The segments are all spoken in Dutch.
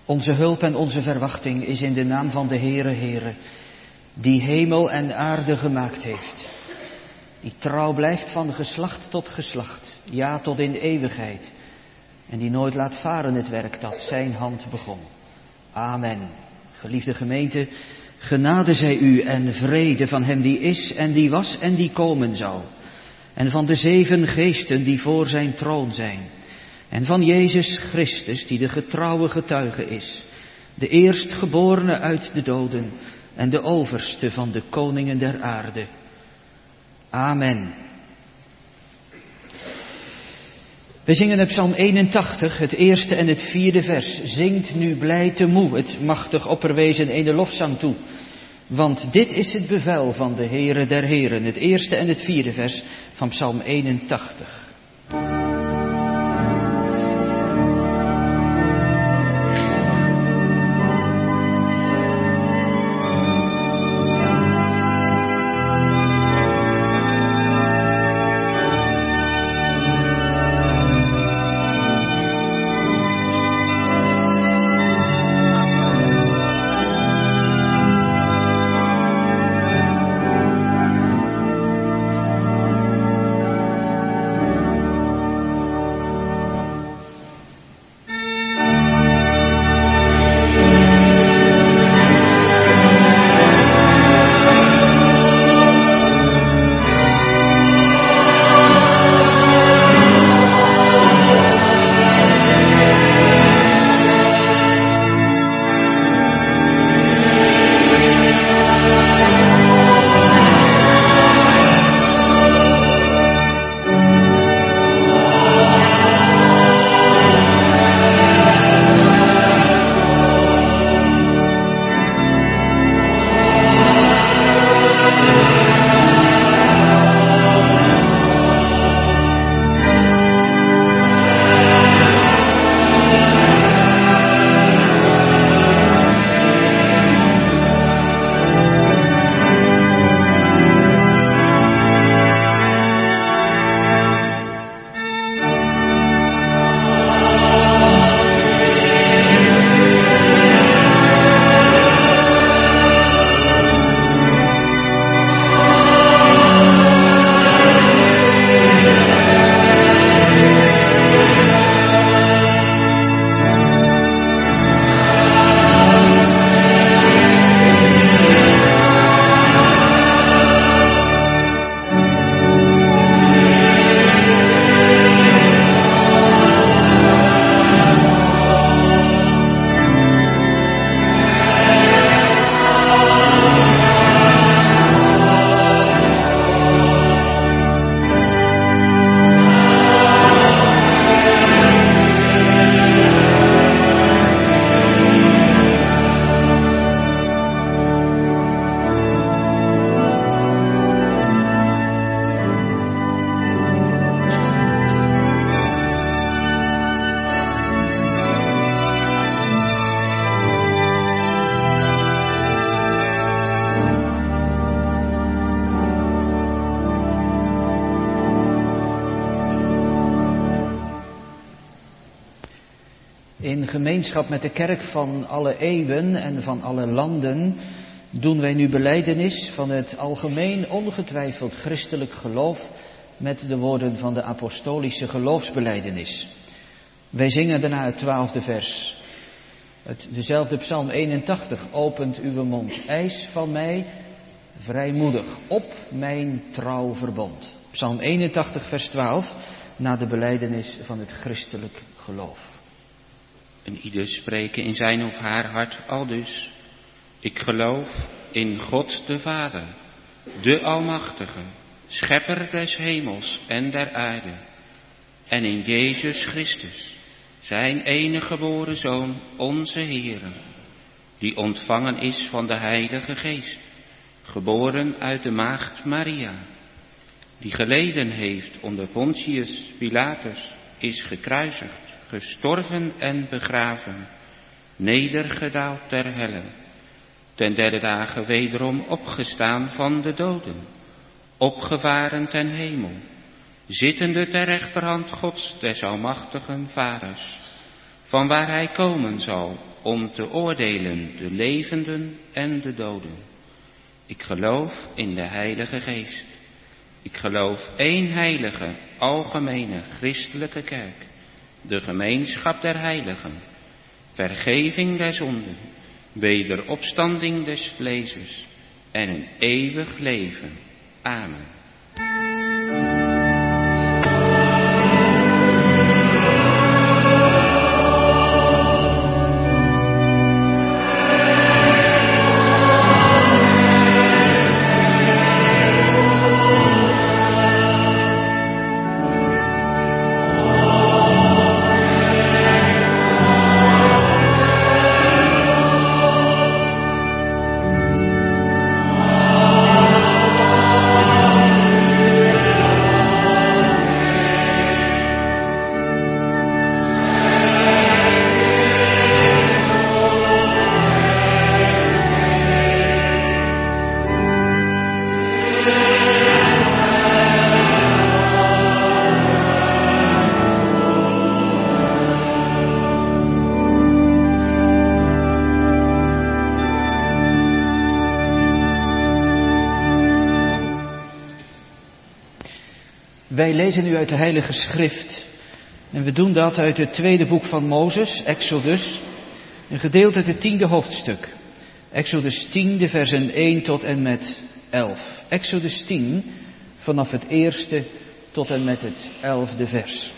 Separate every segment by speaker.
Speaker 1: Onze hulp en onze verwachting is in de naam van de Heere, die hemel en aarde gemaakt heeft. Die trouw blijft van geslacht tot geslacht, ja tot in eeuwigheid. En die nooit laat varen het werk dat zijn hand begon. Amen. Geliefde gemeente, genade zij u en vrede van hem die is en die was en die komen zal. En van de 7 geesten die voor zijn troon zijn. En van Jezus Christus die de getrouwe getuige is. De eerstgeborene uit de doden en de overste van de koningen der aarde. Amen. We zingen op Psalm 81, het eerste en het 4e vers. Zingt nu blij te moe het machtig opperwezen ene lofzang toe. Want dit is het bevel van de Heere der Heren. Het eerste en het 4e vers van Psalm 81. In gemeenschap met de kerk van alle eeuwen en van alle landen doen wij nu belijdenis van het algemeen ongetwijfeld christelijk geloof met de woorden van de apostolische geloofsbelijdenis. Wij zingen daarna het 12e vers. Dezelfde Psalm 81, opent uw mond, eis van mij vrijmoedig op mijn trouw verbond. Psalm 81 vers 12, na de belijdenis van het christelijk geloof.
Speaker 2: En ieder spreken in zijn of haar hart aldus: ik geloof in God de Vader, de Almachtige, Schepper des hemels en der aarde, en in Jezus Christus, zijn enige geboren Zoon, onze Heere, die ontvangen is van de Heilige Geest, geboren uit de maagd Maria, die geleden heeft onder Pontius Pilatus, is gekruisigd, gestorven en begraven, nedergedaald ter helle, ten derde dagen wederom opgestaan van de doden, opgevaren ten hemel, zittende ter rechterhand Gods des almachtigen Vaders, van waar hij komen zal om te oordelen de levenden en de doden. Ik geloof in de Heilige Geest. Ik geloof één heilige, algemene, christelijke kerk, de gemeenschap der heiligen, vergeving der zonden, wederopstanding des vleeses en een eeuwig leven. Amen.
Speaker 1: Wij lezen nu uit de Heilige Schrift. En we doen dat uit het tweede boek van Mozes, Exodus. Een gedeelte uit het 10e hoofdstuk. Exodus 10, de versen 1 tot en met 11. Exodus 10, vanaf het 1e tot en met het 11e vers.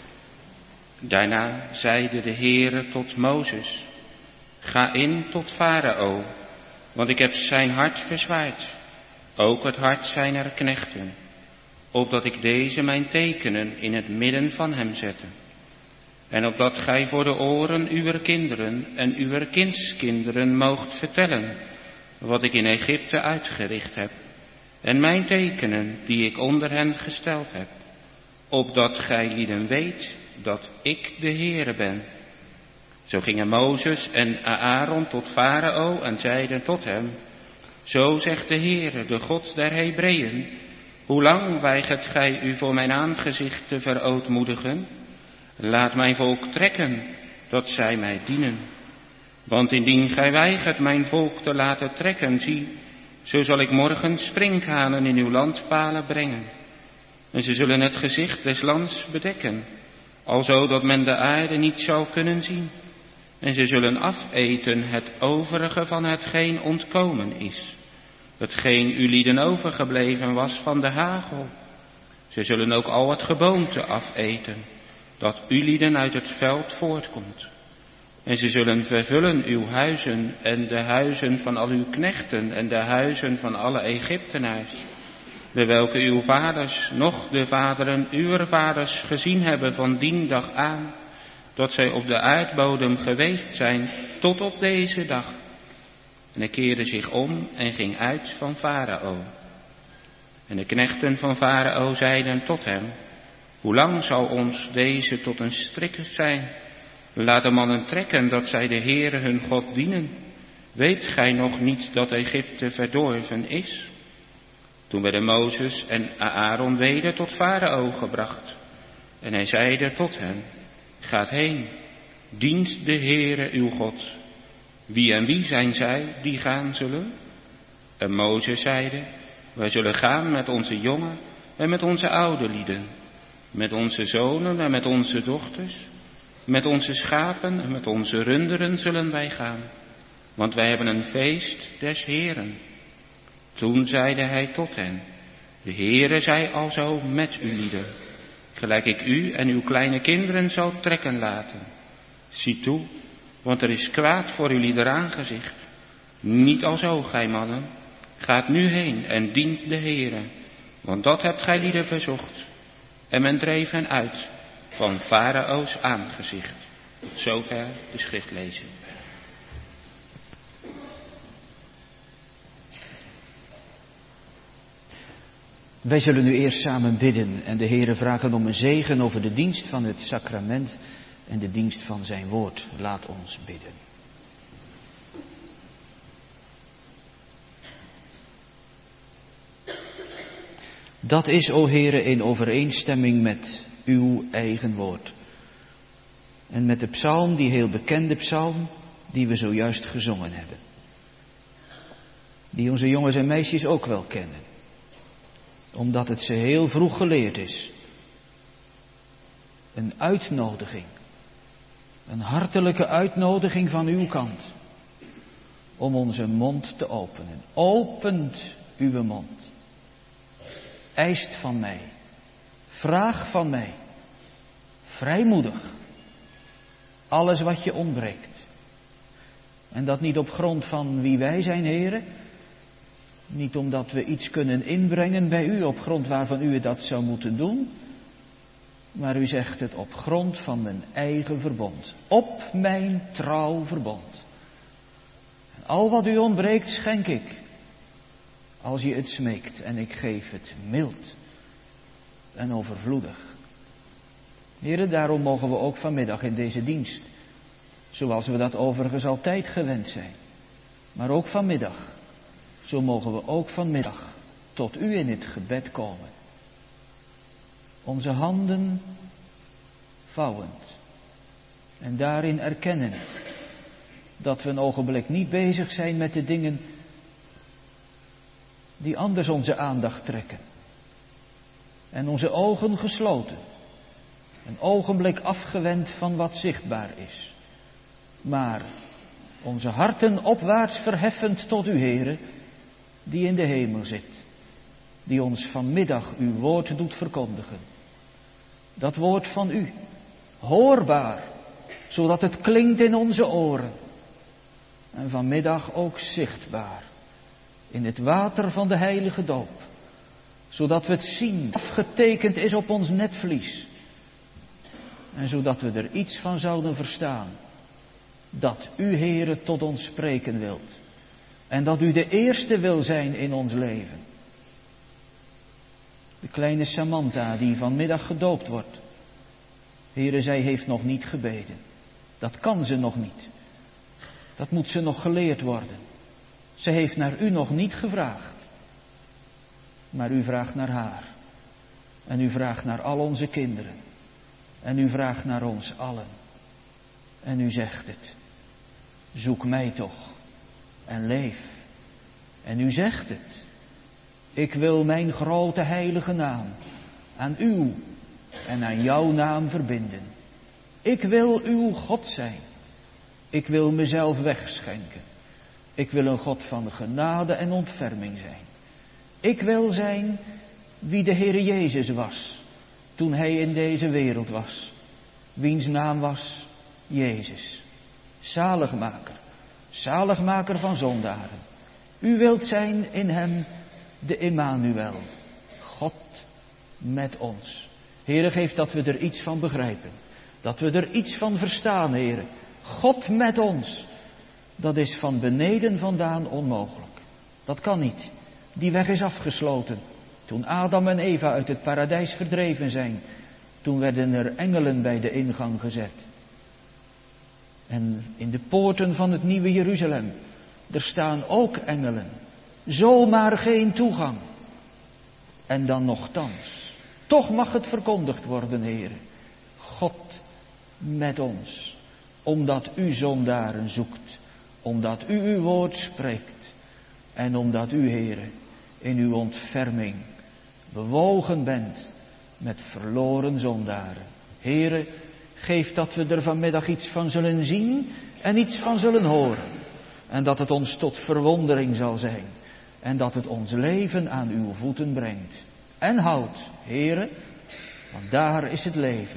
Speaker 2: Daarna zeide de Heere tot Mozes: Ga in tot Farao, want ik heb zijn hart verzwaard, ook het hart zijner knechten, opdat ik deze mijn tekenen in het midden van hem zette. En opdat gij voor de oren uwer kinderen en uwer kindskinderen moogt vertellen, wat ik in Egypte uitgericht heb, en mijn tekenen die ik onder hen gesteld heb, opdat gij lieden weet dat ik de Heere ben. Zo gingen Mozes en Aaron tot Farao en zeiden tot hem: Zo zegt de Heere, de God der Hebreeën: Hoe lang weigert gij u voor mijn aangezicht te verootmoedigen? Laat mijn volk trekken, dat zij mij dienen. Want indien gij weigert mijn volk te laten trekken, zie, zo zal ik morgen sprinkhanen in uw landpalen brengen. En ze zullen het gezicht des lands bedekken, alzo dat men de aarde niet zou kunnen zien. En ze zullen afeten het overige van hetgeen ontkomen is, hetgeen u lieden overgebleven was van de hagel. Ze zullen ook al het geboomte afeten, dat u lieden uit het veld voortkomt. En ze zullen vervullen uw huizen en de huizen van al uw knechten en de huizen van alle Egyptenaars, de welke uw vaders, noch de vaderen uwer vaders gezien hebben van dien dag aan, dat zij op de aardbodem geweest zijn tot op deze dag. En hij keerde zich om en ging uit van Farao. En de knechten van Farao zeiden tot hem: Hoe lang zal ons deze tot een strik zijn? Laat de mannen trekken, dat zij de Heere hun God dienen. Weet gij nog niet dat Egypte verdorven is? Toen werden Mozes en Aaron weder tot Farao gebracht. En hij zeide tot hen: Gaat heen, dient de Heere uw God. Wie en wie zijn zij die gaan zullen? En Mozes zeide: Wij zullen gaan met onze jonge en met onze oude lieden, met onze zonen en met onze dochters, met onze schapen en met onze runderen zullen wij gaan, want wij hebben een feest des Heeren. Toen zeide hij tot hen: De Heere zij alzo met u lieden, gelijk ik u en uw kleine kinderen zal trekken laten. Zie toe, want er is kwaad voor uw lieder aangezicht. Niet alzo, gij mannen, gaat nu heen en dient de Heere, want dat hebt gij lieden verzocht. En men dreef hen uit van Farao's aangezicht. Tot zover de schriftlezing.
Speaker 1: Wij zullen nu eerst samen bidden en de Heere vragen om een zegen over de dienst van het sacrament en de dienst van zijn woord. Laat ons bidden. Dat is, o Heere, in overeenstemming met uw eigen woord. En met de psalm, die heel bekende psalm, die we zojuist gezongen hebben. Die onze jongens en meisjes ook wel kennen. Omdat het ze heel vroeg geleerd is. Een uitnodiging. Een hartelijke uitnodiging van uw kant. Om onze mond te openen. Opent uw mond. Eist van mij. Vraag van mij. Vrijmoedig. Alles wat je ontbreekt. En dat niet op grond van wie wij zijn, heren. Niet omdat we iets kunnen inbrengen bij u, op grond waarvan u dat zou moeten doen. Maar u zegt het op grond van mijn eigen verbond. Op mijn trouw verbond. En al wat u ontbreekt, schenk ik. Als je het smeekt, en ik geef het mild en overvloedig. Heren, daarom mogen we ook vanmiddag in deze dienst, zoals we dat overigens altijd gewend zijn, maar ook vanmiddag, zo mogen we ook vanmiddag tot u in het gebed komen. Onze handen vouwend en daarin erkennend dat we een ogenblik niet bezig zijn met de dingen die anders onze aandacht trekken. En onze ogen gesloten. Een ogenblik afgewend van wat zichtbaar is. Maar onze harten opwaarts verheffend tot u, Heere, die in de hemel zit. Die ons vanmiddag uw woord doet verkondigen. Dat woord van u, hoorbaar, zodat het klinkt in onze oren. En vanmiddag ook zichtbaar. In het water van de heilige doop. Zodat we het zien, afgetekend is op ons netvlies. En zodat we er iets van zouden verstaan. Dat u, Heere, tot ons spreken wilt. En dat u de eerste wil zijn in ons leven. De kleine Samantha die vanmiddag gedoopt wordt. Heere, zij heeft nog niet gebeden. Dat kan ze nog niet. Dat moet ze nog geleerd worden. Ze heeft naar u nog niet gevraagd. Maar u vraagt naar haar. En u vraagt naar al onze kinderen. En u vraagt naar ons allen. En u zegt het. Zoek mij toch. En leef. En u zegt het. Ik wil mijn grote heilige naam aan uw en aan jouw naam verbinden. Ik wil uw God zijn. Ik wil mezelf wegschenken. Ik wil een God van genade en ontferming zijn. Ik wil zijn wie de Heere Jezus was toen hij in deze wereld was. Wiens naam was Jezus. Zaligmaker. Zaligmaker van zondaren. U wilt zijn in hem de Immanuel. God met ons. Heere, geef dat we er iets van begrijpen. Dat we er iets van verstaan, Heere. God met ons. Dat is van beneden vandaan onmogelijk. Dat kan niet. Die weg is afgesloten. Toen Adam en Eva uit het paradijs verdreven zijn. Toen werden er engelen bij de ingang gezet. En in de poorten van het nieuwe Jeruzalem. Er staan ook engelen. Zomaar geen toegang. En dan nochtans. Toch mag het verkondigd worden, Heere. God met ons. Omdat u zondaren zoekt. Omdat u uw woord spreekt. En omdat u, Heere, in uw ontferming bewogen bent met verloren zondaren. Heere, geef dat we er vanmiddag iets van zullen zien en iets van zullen horen. En dat het ons tot verwondering zal zijn. En dat het ons leven aan uw voeten brengt. En houdt, Heere, want daar is het leven.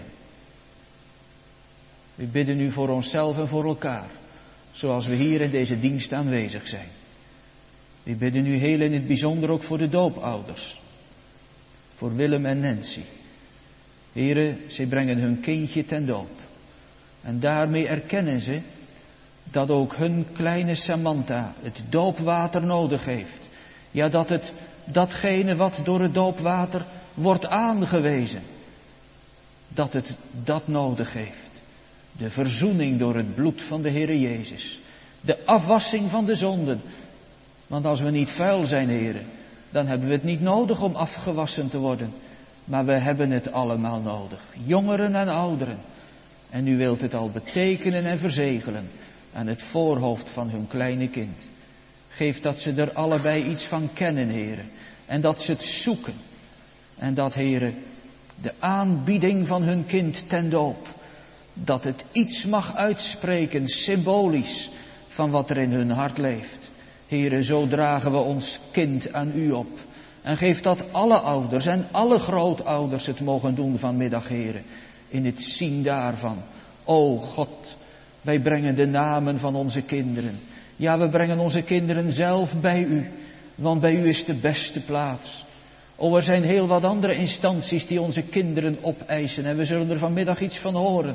Speaker 1: We bidden u voor onszelf en voor elkaar. Zoals we hier in deze dienst aanwezig zijn. We bidden u heel in het bijzonder ook voor de doopouders. Voor Willem en Nancy. Heere, zij brengen hun kindje ten doop. En daarmee erkennen ze dat ook hun kleine Samantha het doopwater nodig heeft. Ja, dat het datgene wat door het doopwater wordt aangewezen. Dat het dat nodig heeft. De verzoening door het bloed van de Heere Jezus. De afwassing van de zonden. Want als we niet vuil zijn, Heere, dan hebben we het niet nodig om afgewassen te worden. Maar we hebben het allemaal nodig. Jongeren en ouderen. En u wilt het al betekenen en verzegelen. aan het voorhoofd van hun kleine kind. Geef dat ze er allebei iets van kennen, Heere. En dat ze het zoeken. En dat, Heere, de aanbieding van hun kind ten doop, dat het iets mag uitspreken, symbolisch, van wat er in hun hart leeft. Heere, zo dragen we ons kind aan u op. En geef dat alle ouders en alle grootouders het mogen doen vanmiddag, Heere. In het zien daarvan. O God, wij brengen de namen van onze kinderen. Ja, we brengen onze kinderen zelf bij u. Want bij u is de beste plaats. O, er zijn heel wat andere instanties die onze kinderen opeisen. En we zullen er vanmiddag iets van horen.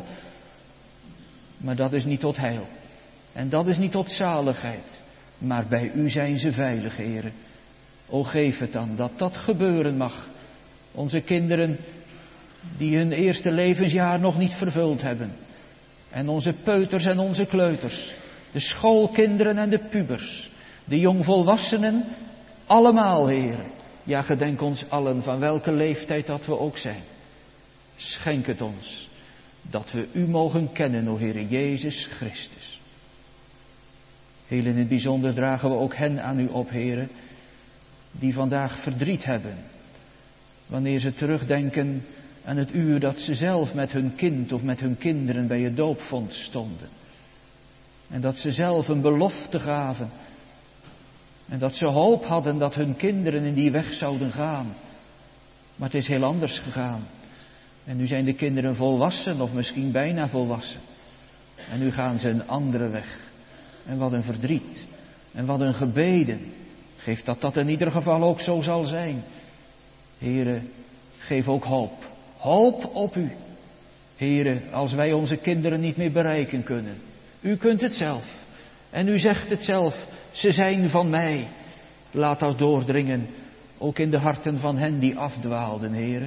Speaker 1: Maar dat is niet tot heil. En dat is niet tot zaligheid. Maar bij u zijn ze veilig, Heere. O, geef het dan dat dat gebeuren mag. Onze kinderen die hun eerste levensjaar nog niet vervuld hebben. En onze peuters en onze kleuters. De schoolkinderen en de pubers. De jongvolwassenen. Allemaal, Heere. Ja, gedenk ons allen, van welke leeftijd dat we ook zijn. Schenk het ons, dat we u mogen kennen, o Heere Jezus Christus. Heel in het bijzonder dragen we ook hen aan u op, Heere, die vandaag verdriet hebben. Wanneer ze terugdenken aan het uur dat ze zelf met hun kind of met hun kinderen bij het doopvont stonden. En dat ze zelf een belofte gaven. En dat ze hoop hadden dat hun kinderen in die weg zouden gaan. Maar het is heel anders gegaan. En nu zijn de kinderen volwassen of misschien bijna volwassen. En nu gaan ze een andere weg. En wat een verdriet. En wat een gebeden. Geef dat in ieder geval ook zo zal zijn. Heere, geef ook hoop. Hoop op u. Heere, als wij onze kinderen niet meer bereiken kunnen. U kunt het zelf. En u zegt het zelf. Ze zijn van mij. Laat dat doordringen. Ook in de harten van hen die afdwaalden, Heere.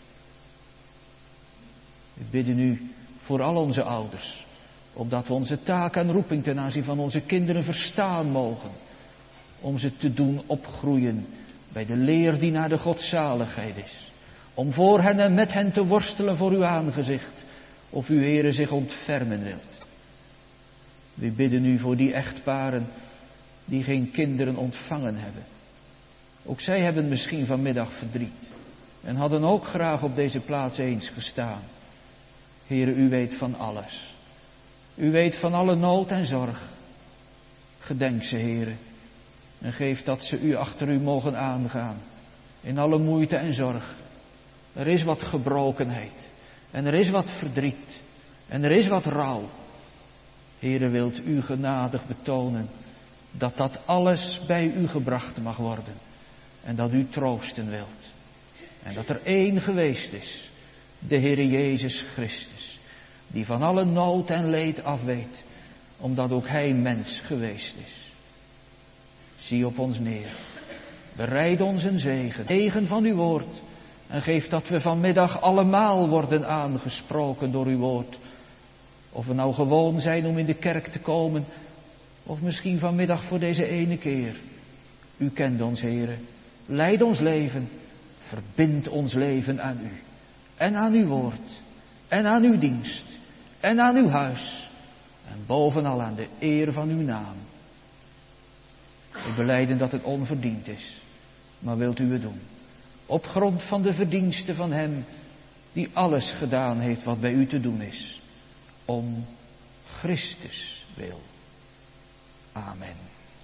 Speaker 1: We bidden u voor al onze ouders. Opdat we onze taak en roeping ten aanzien van onze kinderen verstaan mogen. Om ze te doen opgroeien bij de leer die naar de godzaligheid is. Om voor hen en met hen te worstelen voor uw aangezicht. Of uw Heere zich ontfermen wilt. We bidden u voor die echtparen die geen kinderen ontvangen hebben. Ook zij hebben misschien vanmiddag verdriet. En hadden ook graag op deze plaats eens gestaan. Heere, u weet van alles. U weet van alle nood en zorg. Gedenk ze, Heere. En geef dat ze u achter u mogen aangaan. In alle moeite en zorg. Er is wat gebrokenheid. En er is wat verdriet. En er is wat rouw. Heere, wilt u genadig betonen dat dat alles bij u gebracht mag worden. En dat u troosten wilt. En dat er één geweest is. De Heere Jezus Christus. Die van alle nood en leed afweet. Omdat ook Hij mens geweest is. Zie op ons neer. Bereid ons een zegen. Zegen van uw woord. En geef dat we vanmiddag allemaal worden aangesproken door uw woord. Of we nou gewoon zijn om in de kerk te komen. Of misschien vanmiddag voor deze ene keer. U kent ons, Heere. Leid ons leven. Verbind ons leven aan u. En aan uw woord. En aan uw dienst. En aan uw huis. En bovenal aan de eer van uw naam. We belijden dat het onverdiend is. Maar wilt u het doen. Op grond van de verdiensten van hem die alles gedaan heeft wat bij u te doen is. Om Christus wil. Amen.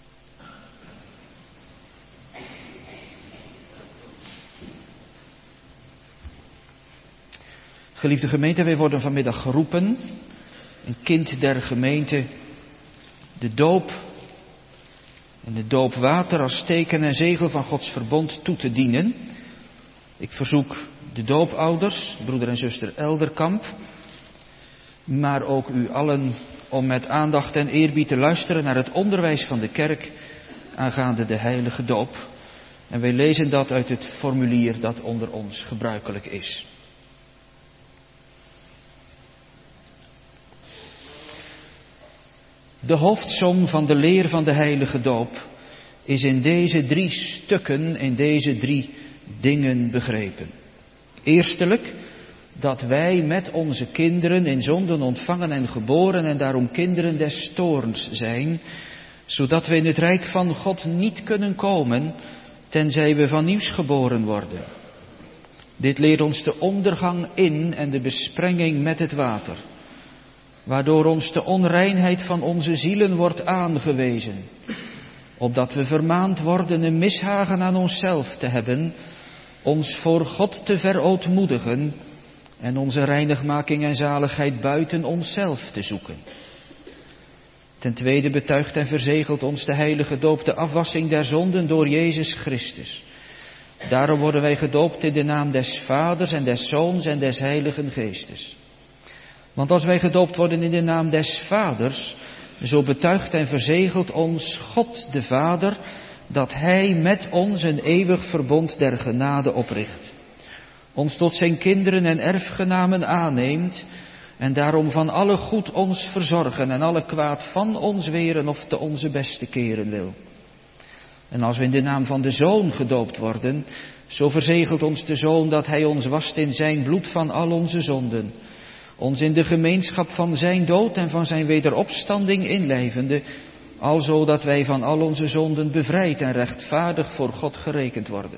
Speaker 1: Geliefde gemeente, wij worden vanmiddag geroepen, een kind der gemeente, de doop en het doopwater als teken en zegel van Gods verbond toe te dienen. Ik verzoek de doopouders, broeder en zuster Elderkamp, maar ook u allen om met aandacht en eerbied te luisteren naar het onderwijs van de kerk aangaande de heilige doop. En wij lezen dat uit het formulier dat onder ons gebruikelijk is. De hoofdsom van de leer van de heilige doop is in deze 3 stukken, in deze 3 dingen begrepen. Eerstelijk, dat wij met onze kinderen in zonden ontvangen en geboren en daarom kinderen des toorns zijn, zodat we in het rijk van God niet kunnen komen, tenzij we van nieuws geboren worden. Dit leert ons de ondergang in en de besprenging met het water, waardoor ons de onreinheid van onze zielen wordt aangewezen, opdat we vermaand worden een mishagen aan onszelf te hebben, ons voor God te verootmoedigen en onze reinigmaking en zaligheid buiten onszelf te zoeken. Ten tweede betuigt en verzegelt ons de heilige doop de afwassing der zonden door Jezus Christus. Daarom worden wij gedoopt in de naam des Vaders en des Zoons en des Heiligen Geestes. Want als wij gedoopt worden in de naam des Vaders, zo betuigt en verzegelt ons God de Vader dat Hij met ons een eeuwig verbond der genade opricht, ons tot zijn kinderen en erfgenamen aanneemt en daarom van alle goed ons verzorgen en alle kwaad van ons weren of te onze beste keren wil. En als we in de naam van de Zoon gedoopt worden, zo verzegelt ons de Zoon dat Hij ons wast in zijn bloed van al onze zonden, ons in de gemeenschap van zijn dood en van zijn wederopstanding inlijvende, alzo dat wij van al onze zonden bevrijd en rechtvaardig voor God gerekend worden.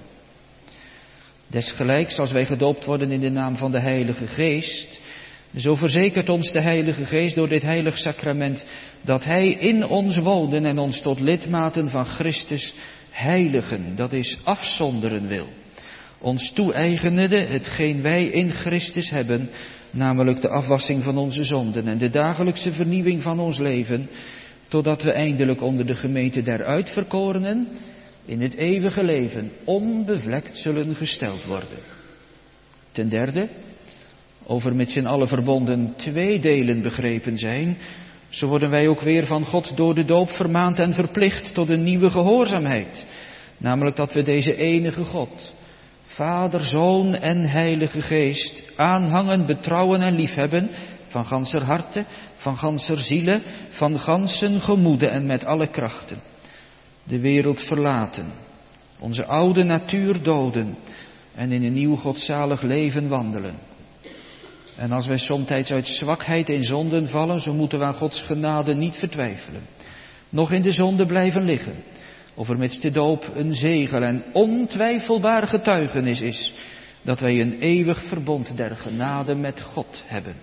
Speaker 1: Desgelijks als wij gedoopt worden in de naam van de Heilige Geest, zo verzekert ons de Heilige Geest door dit heilig sacrament dat Hij in ons wonen en ons tot lidmaten van Christus heiligen, dat is afzonderen wil. Ons toe-eigenende hetgeen wij in Christus hebben, namelijk de afwassing van onze zonden en de dagelijkse vernieuwing van ons leven, totdat we eindelijk onder de gemeente der uitverkorenen in het eeuwige leven onbevlekt zullen gesteld worden. Ten derde, overmits in alle verbonden 2 delen begrepen zijn, zo worden wij ook weer van God door de doop vermaand en verplicht tot een nieuwe gehoorzaamheid. Namelijk dat we deze enige God, Vader, Zoon en Heilige Geest, aanhangen, betrouwen en liefhebben, van ganser harte, van ganser ziele, van gansen gemoede en met alle krachten. De wereld verlaten, onze oude natuur doden en in een nieuw godzalig leven wandelen. En als wij somtijds uit zwakheid in zonden vallen, zo moeten we aan Gods genade niet vertwijfelen. Nog in de zonde blijven liggen, overmits de doop een zegel en ontwijfelbaar getuigenis is dat wij een eeuwig verbond der genade met God hebben.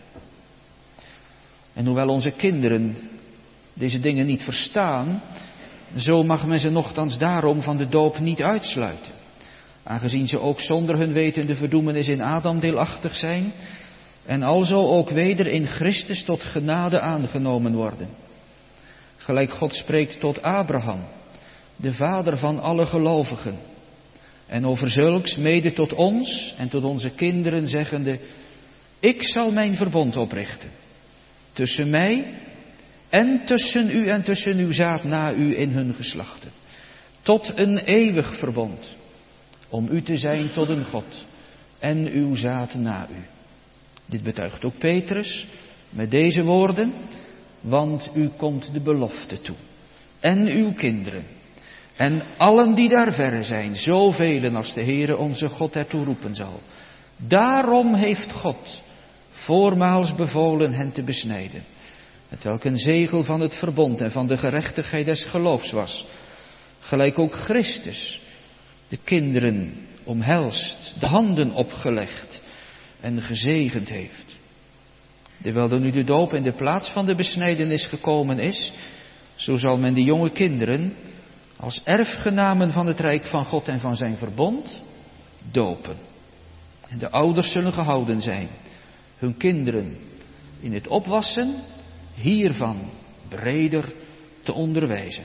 Speaker 1: En hoewel onze kinderen deze dingen niet verstaan, zo mag men ze nochtans daarom van de doop niet uitsluiten, aangezien ze ook zonder hun weten de verdoemenis in Adam deelachtig zijn en alzo ook weder in Christus tot genade aangenomen worden. Gelijk God spreekt tot Abraham, de vader van alle gelovigen, en over zulks mede tot ons en tot onze kinderen zeggende: ik zal mijn verbond oprichten tussen mij en tussen u en tussen uw zaad na u in hun geslachten, tot een eeuwig verbond, om u te zijn tot een God en uw zaad na u. Dit betuigt ook Petrus met deze woorden: want u komt de belofte toe, en uw kinderen, en allen die daar verre zijn, zoveel als de Heere onze God ertoe roepen zal. Daarom heeft God voormaals bevolen hen te besnijden, met welk een zegel van het verbond en van de gerechtigheid des geloofs was, gelijk ook Christus de kinderen omhelst, de handen opgelegd en gezegend heeft. Terwijl er nu de doop in de plaats van de besnijdenis gekomen is, zo zal men de jonge kinderen als erfgenamen van het rijk van God en van zijn verbond dopen. En de ouders zullen gehouden zijn hun kinderen in het opwassen hiervan breder te onderwijzen.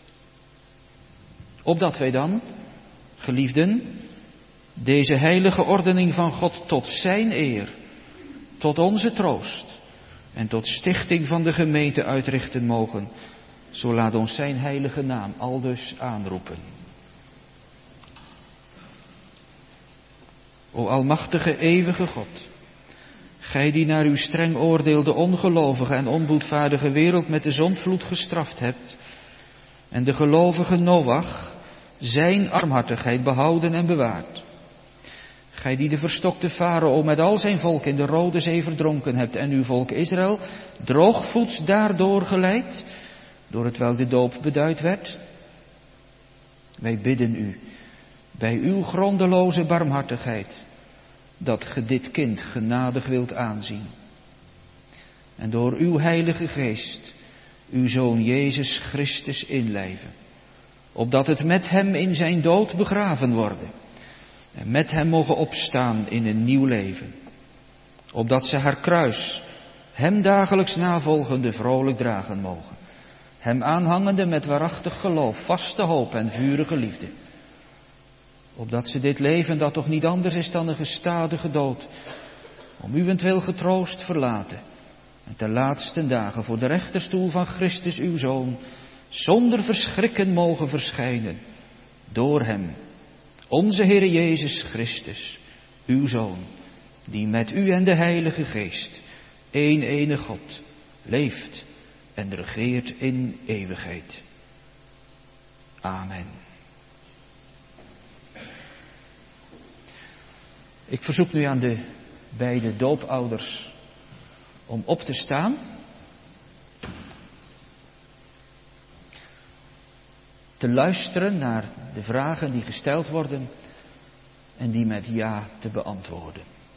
Speaker 1: Opdat wij dan, geliefden, deze heilige ordening van God tot zijn eer, tot onze troost en tot stichting van de gemeente uitrichten mogen, zo laat ons zijn heilige naam aldus aanroepen. O almachtige eeuwige God, gij die naar uw streng oordeel de ongelovige en onboedvaardige wereld met de zondvloed gestraft hebt en de gelovige Noach zijn armhartigheid behouden en bewaard. Gij die de verstokte farao met al zijn volk in de Rode Zee verdronken hebt en uw volk Israël droogvoets daardoor geleid, door hetwelk de doop beduid werd. Wij bidden u, bij uw grondeloze barmhartigheid, dat ge dit kind genadig wilt aanzien. En door uw heilige geest, uw Zoon Jezus Christus inlijven, opdat het met hem in zijn dood begraven worden en met hem mogen opstaan in een nieuw leven. Opdat ze haar kruis, hem dagelijks navolgende, vrolijk dragen mogen. Hem aanhangende met waarachtig geloof, vaste hoop en vurige liefde. Opdat ze dit leven, dat toch niet anders is dan een gestadige dood, om uwentwil getroost verlaten. En de laatste dagen voor de rechterstoel van Christus uw Zoon, zonder verschrikken mogen verschijnen. Door hem, onze Heere Jezus Christus, uw Zoon, die met u en de Heilige Geest, één ene God, leeft en regeert in eeuwigheid. Amen. Ik verzoek nu aan de beide doopouders om op te staan. Te luisteren naar de vragen die gesteld worden en die met ja te beantwoorden.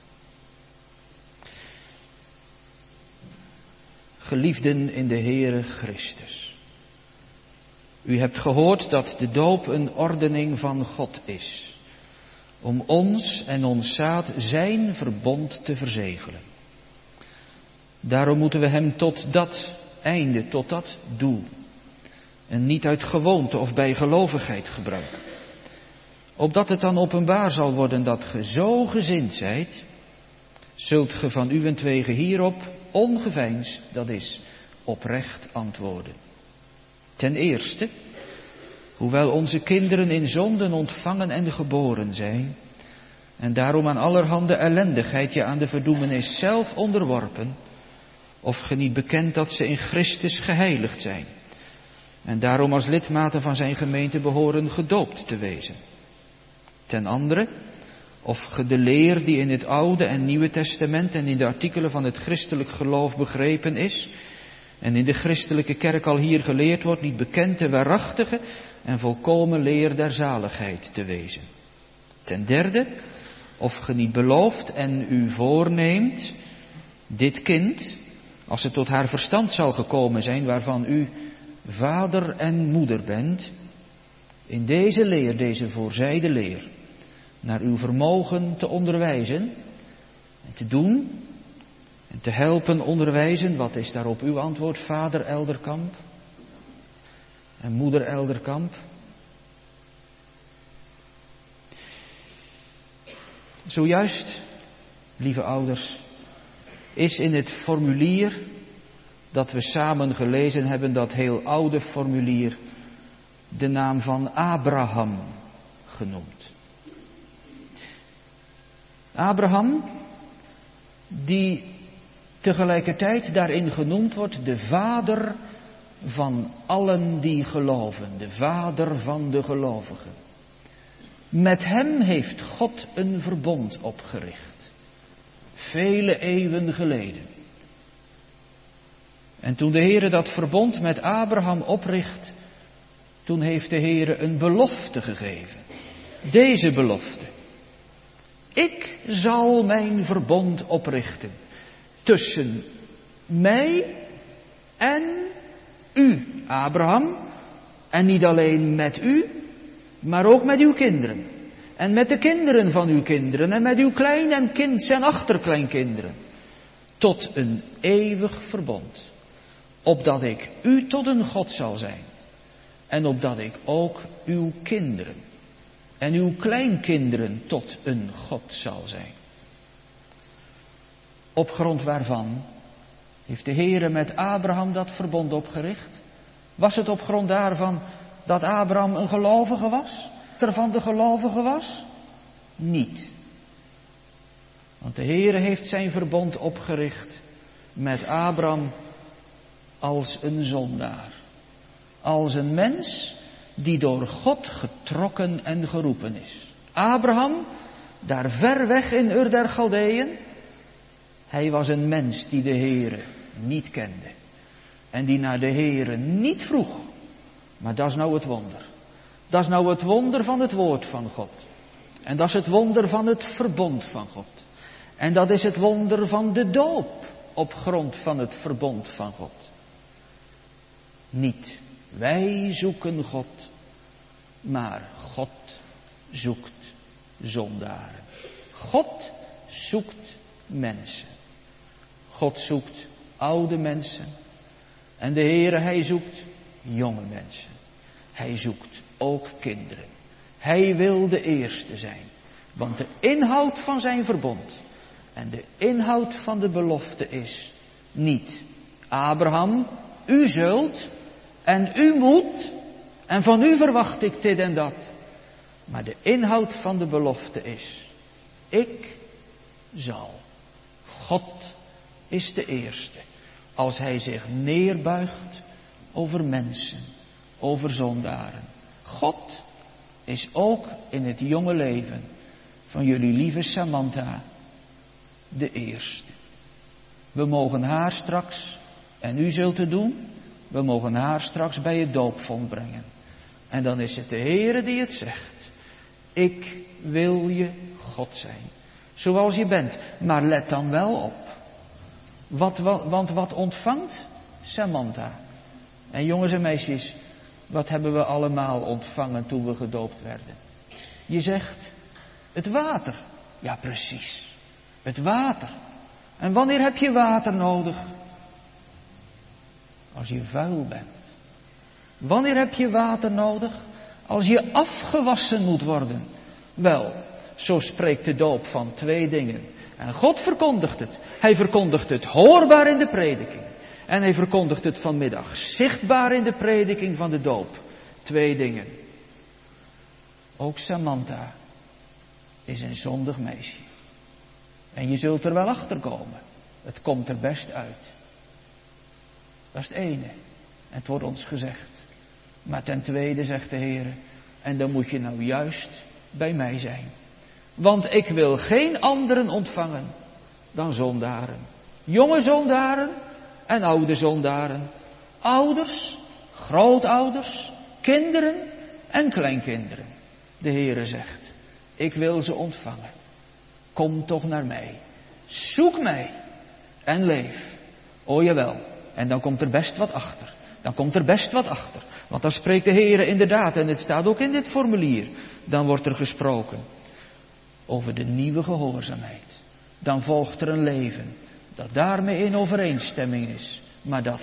Speaker 1: Geliefden in de Heere Christus. U hebt gehoord dat de doop een ordening van God is, om ons en ons zaad zijn verbond te verzegelen. Daarom moeten we hem tot dat einde, tot dat doel, en niet uit gewoonte of bijgelovigheid gebruiken. Opdat het dan openbaar zal worden dat ge zo gezind zijt, zult ge van uwentwege hierop ongeveinsd, dat is, oprecht antwoorden. Ten eerste, hoewel onze kinderen in zonden ontvangen en geboren zijn, en daarom aan allerhande ellendigheid, ja aan de verdoemenis zelf onderworpen, of ge niet bekent dat ze in Christus geheiligd zijn, en daarom als lidmaten van zijn gemeente behoren gedoopt te wezen. Ten andere, of ge de leer die in het Oude en Nieuwe Testament en in de artikelen van het christelijk geloof begrepen is, en in de christelijke kerk al hier geleerd wordt, niet bekend de waarachtige en volkomen leer der zaligheid te wezen. Ten derde, of ge niet belooft en u voorneemt, dit kind, als het tot haar verstand zal gekomen zijn, waarvan u vader en moeder bent, in deze leer, deze voorzijde leer, naar uw vermogen te onderwijzen en te doen en te helpen onderwijzen. Wat is daarop uw antwoord, vader Elderkamp en moeder Elderkamp? Zojuist, lieve ouders, is in het formulier dat we samen gelezen hebben, dat heel oude formulier, de naam van Abraham genoemd. Abraham, die tegelijkertijd daarin genoemd wordt de vader van allen die geloven, de vader van de gelovigen. Met hem heeft God een verbond opgericht, vele eeuwen geleden. En toen de Heere dat verbond met Abraham opricht, toen heeft de Heere een belofte gegeven. Deze belofte. Ik zal mijn verbond oprichten tussen mij en u, Abraham. En niet alleen met u, maar ook met uw kinderen. En met de kinderen van uw kinderen. En met uw klein- en kinds- en achterkleinkinderen. Tot een eeuwig verbond. Opdat ik u tot een God zal zijn. En opdat ik ook uw kinderen en uw kleinkinderen tot een God zal zijn. Op grond waarvan heeft de Heere met Abraham dat verbond opgericht? Was het op grond daarvan dat Abraham een gelovige was? Ervan de gelovige was? Niet. Want de Heere heeft zijn verbond opgericht met Abraham als een zondaar. Als een mens die door God getrokken en geroepen is. Abraham daar ver weg in Ur der Galdeeën. Hij was een mens die de Heere niet kende. En die naar de Heere niet vroeg. Maar dat is nou het wonder. Dat is nou het wonder van het woord van God. En dat is het wonder van het verbond van God. En dat is het wonder van de doop op grond van het verbond van God. Niet wij zoeken God, maar God zoekt zondaren. God zoekt mensen. God zoekt oude mensen. En de Heere, Hij zoekt jonge mensen. Hij zoekt ook kinderen. Hij wil de eerste zijn. Want de inhoud van zijn verbond en de inhoud van de belofte is niet: Abraham, u zult en u moet en van u verwacht ik dit en dat. Maar de inhoud van de belofte is: ik zal. God is de eerste. Als Hij zich neerbuigt over mensen, over zondaren. God is ook in het jonge leven van jullie lieve Samantha de eerste. We mogen haar straks, en u zult het doen, we mogen haar straks bij het doopvont brengen. En dan is het de Heere die het zegt. Ik wil je God zijn, zoals je bent. Maar let dan wel op. Want wat ontvangt Samantha? En jongens en meisjes, wat hebben we allemaal ontvangen toen we gedoopt werden? Je zegt, het water. Ja, precies. Het water. En wanneer heb je water nodig? Als je vuil bent. Wanneer heb je water nodig? Als je afgewassen moet worden. Wel, zo spreekt de doop van 2 dingen. En God verkondigt het. Hij verkondigt het hoorbaar in de prediking. En hij verkondigt het vanmiddag zichtbaar in de prediking van de doop. 2 dingen. Ook Samantha is een zondig meisje. En je zult er wel achter komen. Het komt er best uit. Dat is het ene. En het wordt ons gezegd. Maar ten tweede zegt de Heer, en dan moet je nou juist bij mij zijn. Want ik wil geen anderen ontvangen dan zondaren. Jonge zondaren en oude zondaren. Ouders, grootouders, kinderen en kleinkinderen. De Heere zegt, ik wil ze ontvangen. Kom toch naar mij. Zoek mij en leef. O jawel. En dan komt er best wat achter. Dan komt er best wat achter. Want dan spreekt de Heere inderdaad, en het staat ook in dit formulier. Dan wordt er gesproken over de nieuwe gehoorzaamheid. Dan volgt er een leven dat daarmee in overeenstemming is. Maar dat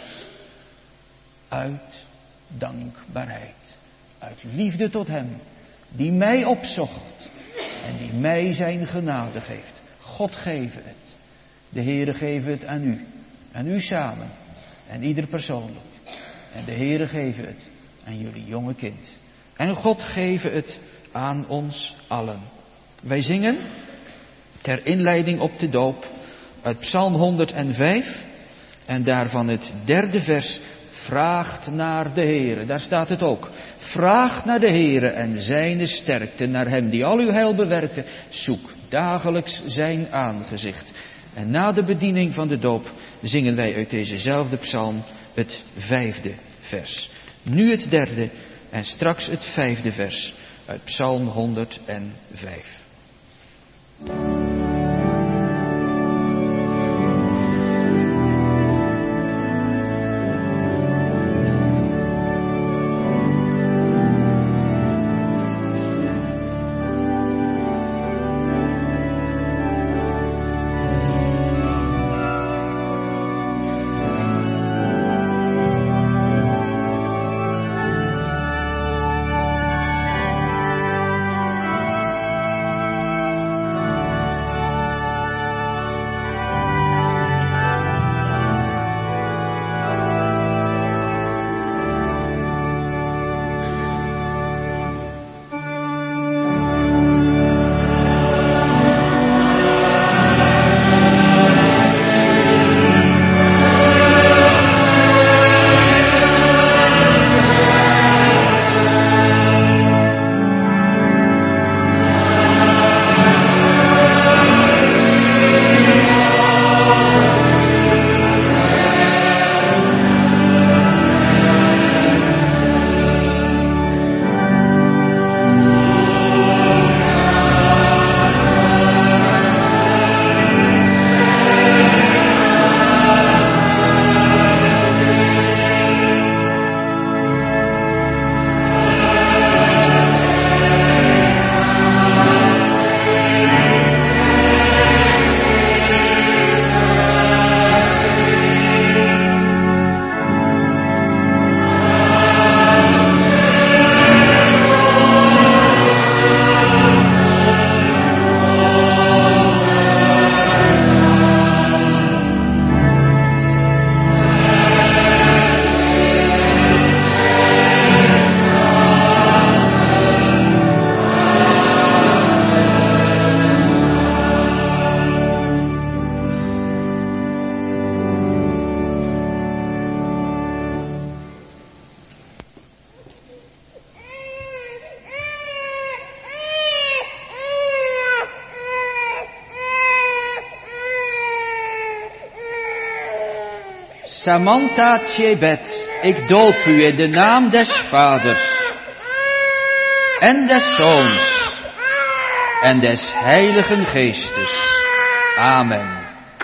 Speaker 1: uit dankbaarheid. Uit liefde tot Hem. Die mij opzocht. En die mij zijn genade geeft. God geeft het. De Heere geeft het aan u. Aan u samen. En ieder persoonlijk. En de Heere geeft het aan jullie jonge kind. En God geeft het aan ons allen. Wij zingen ter inleiding op de doop uit Psalm 105 en daarvan het 3e vers. Vraagt naar de Heere, daar staat het ook. Vraagt naar de Heere en zijne sterkte, naar hem die al uw heil bewerkte. Zoek dagelijks zijn aangezicht. En na de bediening van de doop zingen wij uit dezezelfde psalm het 5e vers. Nu het 3e en straks het 5e vers uit Psalm 105. Samantha Tjebet, ik doop u in de naam des Vaders en des Zoons en des Heiligen Geestes. Amen.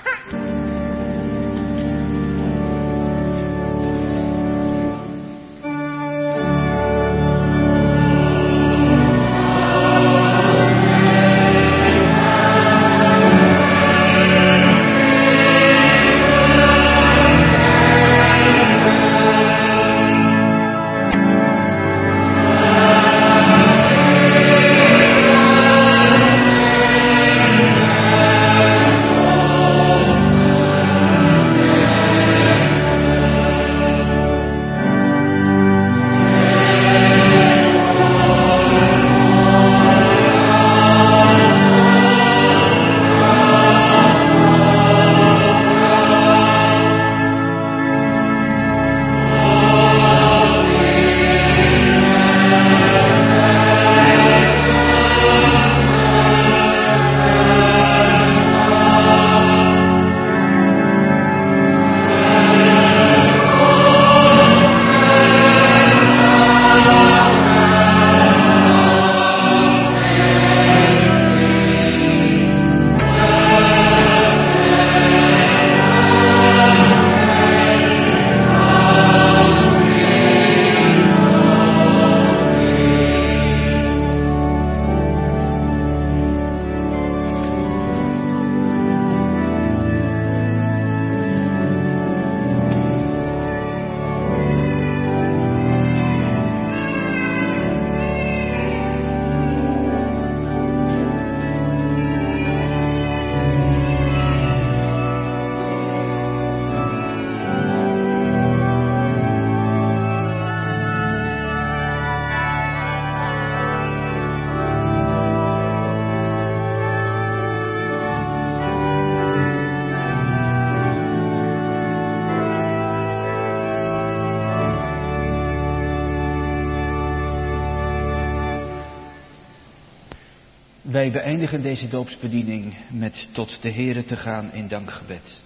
Speaker 1: Wij beëindigen deze doopsbediening met tot de Heere te gaan in dankgebed.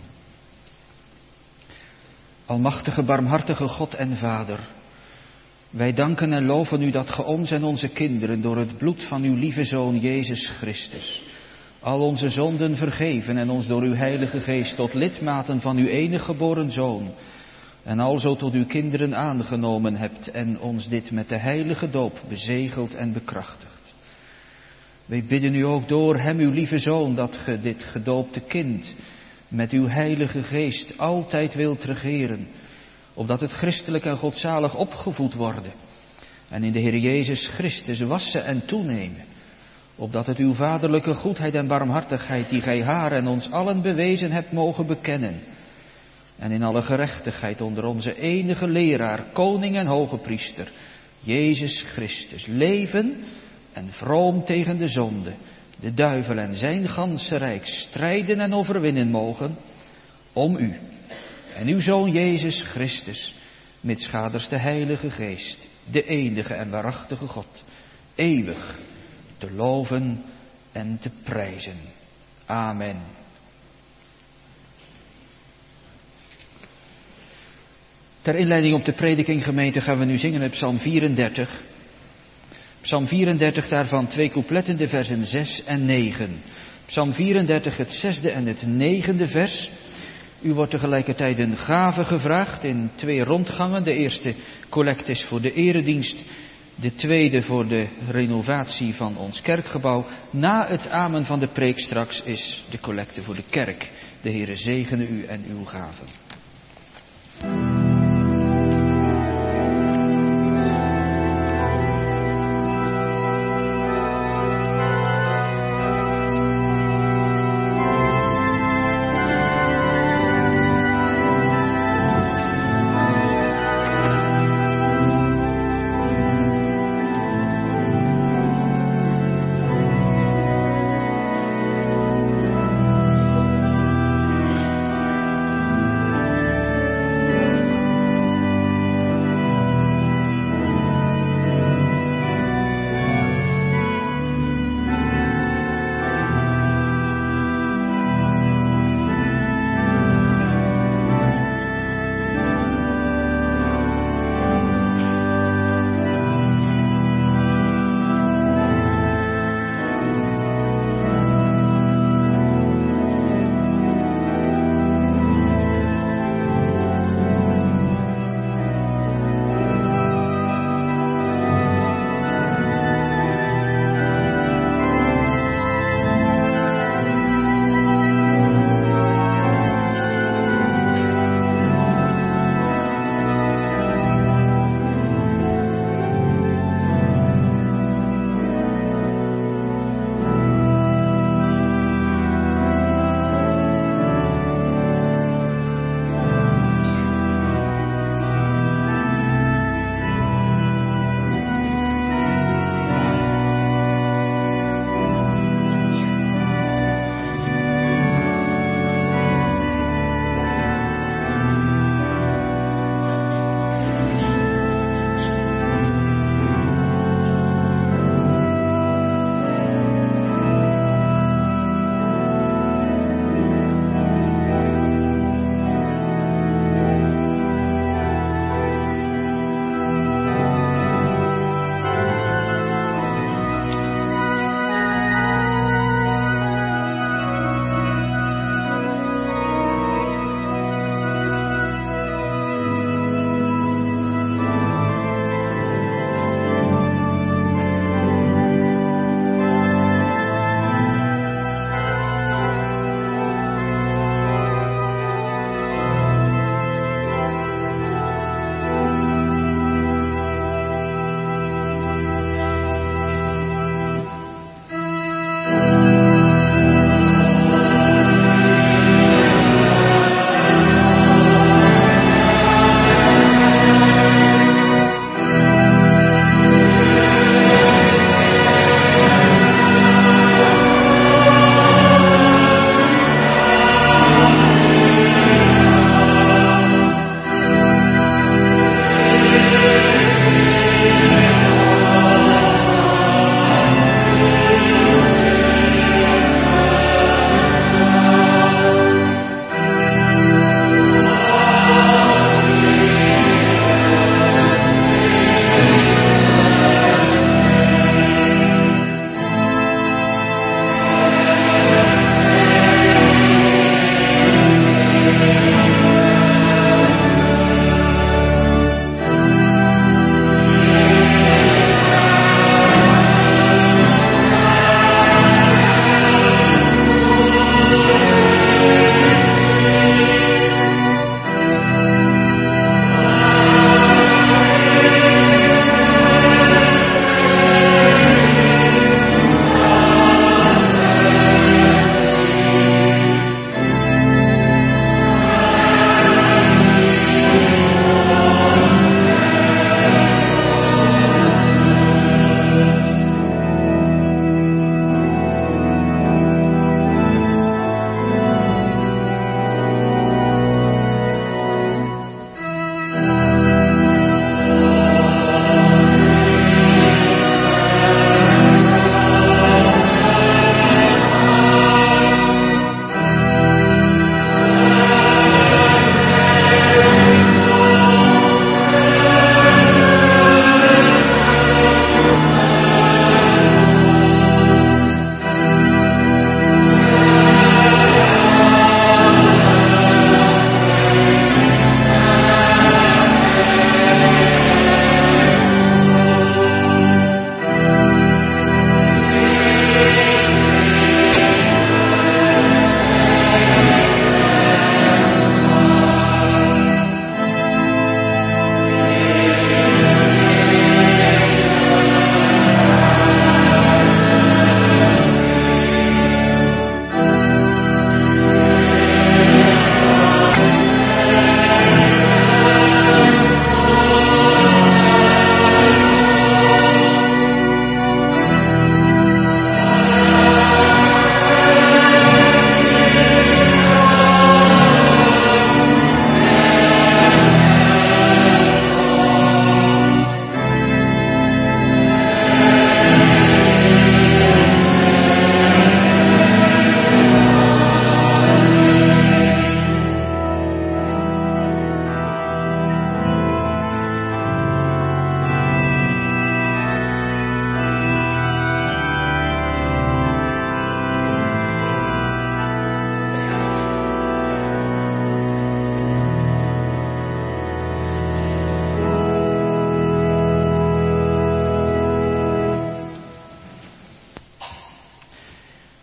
Speaker 1: Almachtige, barmhartige God en Vader, wij danken en loven u dat ge ons en onze kinderen door het bloed van uw lieve Zoon Jezus Christus al onze zonden vergeven en ons door uw Heilige Geest tot lidmaten van uw enige geboren Zoon en alzo tot uw kinderen aangenomen hebt en ons dit met de heilige doop bezegeld en bekrachtigt. Wij bidden u ook door hem, uw lieve Zoon, dat ge dit gedoopte kind met uw Heilige Geest altijd wilt regeren, opdat het christelijk en godzalig opgevoed worden en in de Heer Jezus Christus wassen en toenemen, opdat het uw vaderlijke goedheid en barmhartigheid, die gij haar en ons allen bewezen hebt, mogen bekennen en in alle gerechtigheid onder onze enige leraar, koning en hoge priester, Jezus Christus, leven en vroom tegen de zonde, de duivel en zijn ganse rijk strijden en overwinnen mogen, om u en uw Zoon Jezus Christus, mitsgaders de Heilige Geest, de enige en waarachtige God, eeuwig te loven en te prijzen. Amen. Ter inleiding op de prediking, gemeente, gaan we nu zingen uit Psalm 34. Psalm 34, daarvan 2 coupletten, de versen 6 en 9. Psalm 34, het 6e en het 9e vers. U wordt tegelijkertijd een gave gevraagd in 2 rondgangen. De eerste collect is voor de eredienst. De tweede voor de renovatie van ons kerkgebouw. Na het amen van de preek straks is de collecte voor de kerk. De Heere zegene u en uw gaven.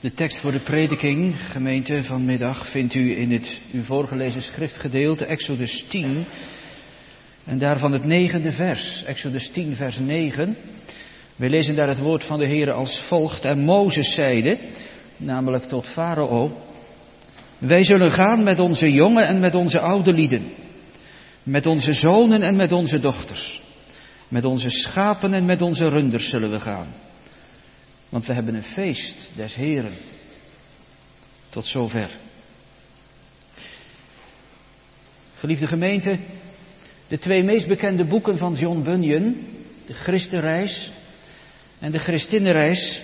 Speaker 1: De tekst voor de prediking, gemeente, vanmiddag vindt u in het u voorgelezen schriftgedeelte, Exodus 10. En daarvan het 9e vers, Exodus 10 vers 9. Wij lezen daar het woord van de Heer als volgt. En Mozes zeide, namelijk tot Farao, wij zullen gaan met onze jonge en met onze oude lieden, met onze zonen en met onze dochters, met onze schapen en met onze runders zullen we gaan. Want we hebben een feest des Heren. Tot zover. Geliefde gemeente, de twee meest bekende boeken van John Bunyan, de Christenreis en de Christinnenreis,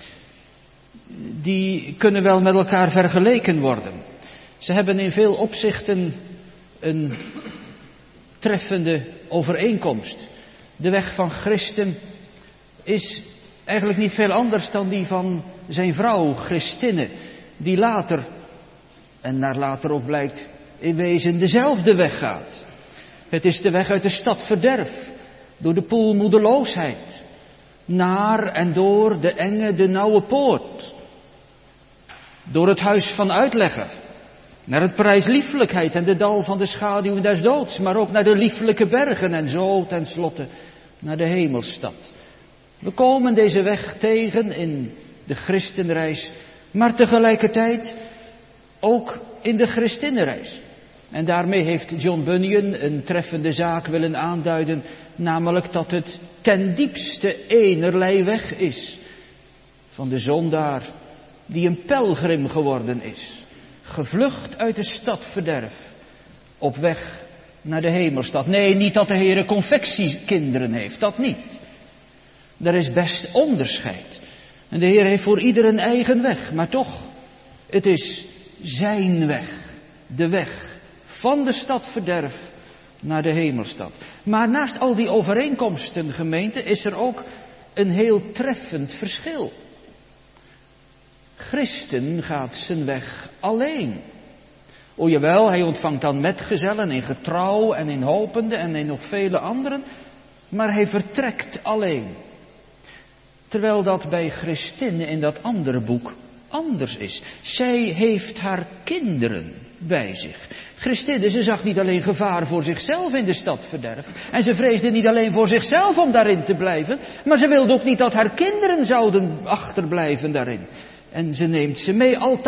Speaker 1: die kunnen wel met elkaar vergeleken worden. Ze hebben in veel opzichten een treffende overeenkomst. De weg van Christen is eigenlijk niet veel anders dan die van zijn vrouw, Christinne, die later, en naar later ook blijkt, in wezen dezelfde weg gaat. Het is de weg uit de stad verderf, door de poel moedeloosheid, naar en door de enge, de nauwe poort, door het huis van uitlegger, naar het prijsliefelijkheid en de dal van de schaduw des doods, maar ook naar de lieflijke bergen en zo tenslotte naar de hemelstad. We komen deze weg tegen in de Christenreis, maar tegelijkertijd ook in de Christinnenreis. En daarmee heeft John Bunyan een treffende zaak willen aanduiden, namelijk dat het ten diepste enerlei weg is van de zondaar die een pelgrim geworden is, gevlucht uit de stad verderf, op weg naar de hemelstad. Nee, niet dat de Heere confectiekinderen heeft, dat niet. Er is best onderscheid. En de Heer heeft voor ieder een eigen weg. Maar toch, het is zijn weg. De weg van de stad verderf naar de hemelstad. Maar naast al die overeenkomsten, gemeente, is er ook een heel treffend verschil. Christen gaat zijn weg alleen. O jawel, hij ontvangt dan metgezellen in getrouw en in hopende en in nog vele anderen. Maar hij vertrekt alleen. Terwijl dat bij Christinne in dat andere boek anders is. Zij heeft haar kinderen bij zich. Christinne, ze zag niet alleen gevaar voor zichzelf in de stad verderf. En ze vreesde niet alleen voor zichzelf om daarin te blijven. Maar ze wilde ook niet dat haar kinderen zouden achterblijven daarin. En ze neemt ze mee altijd.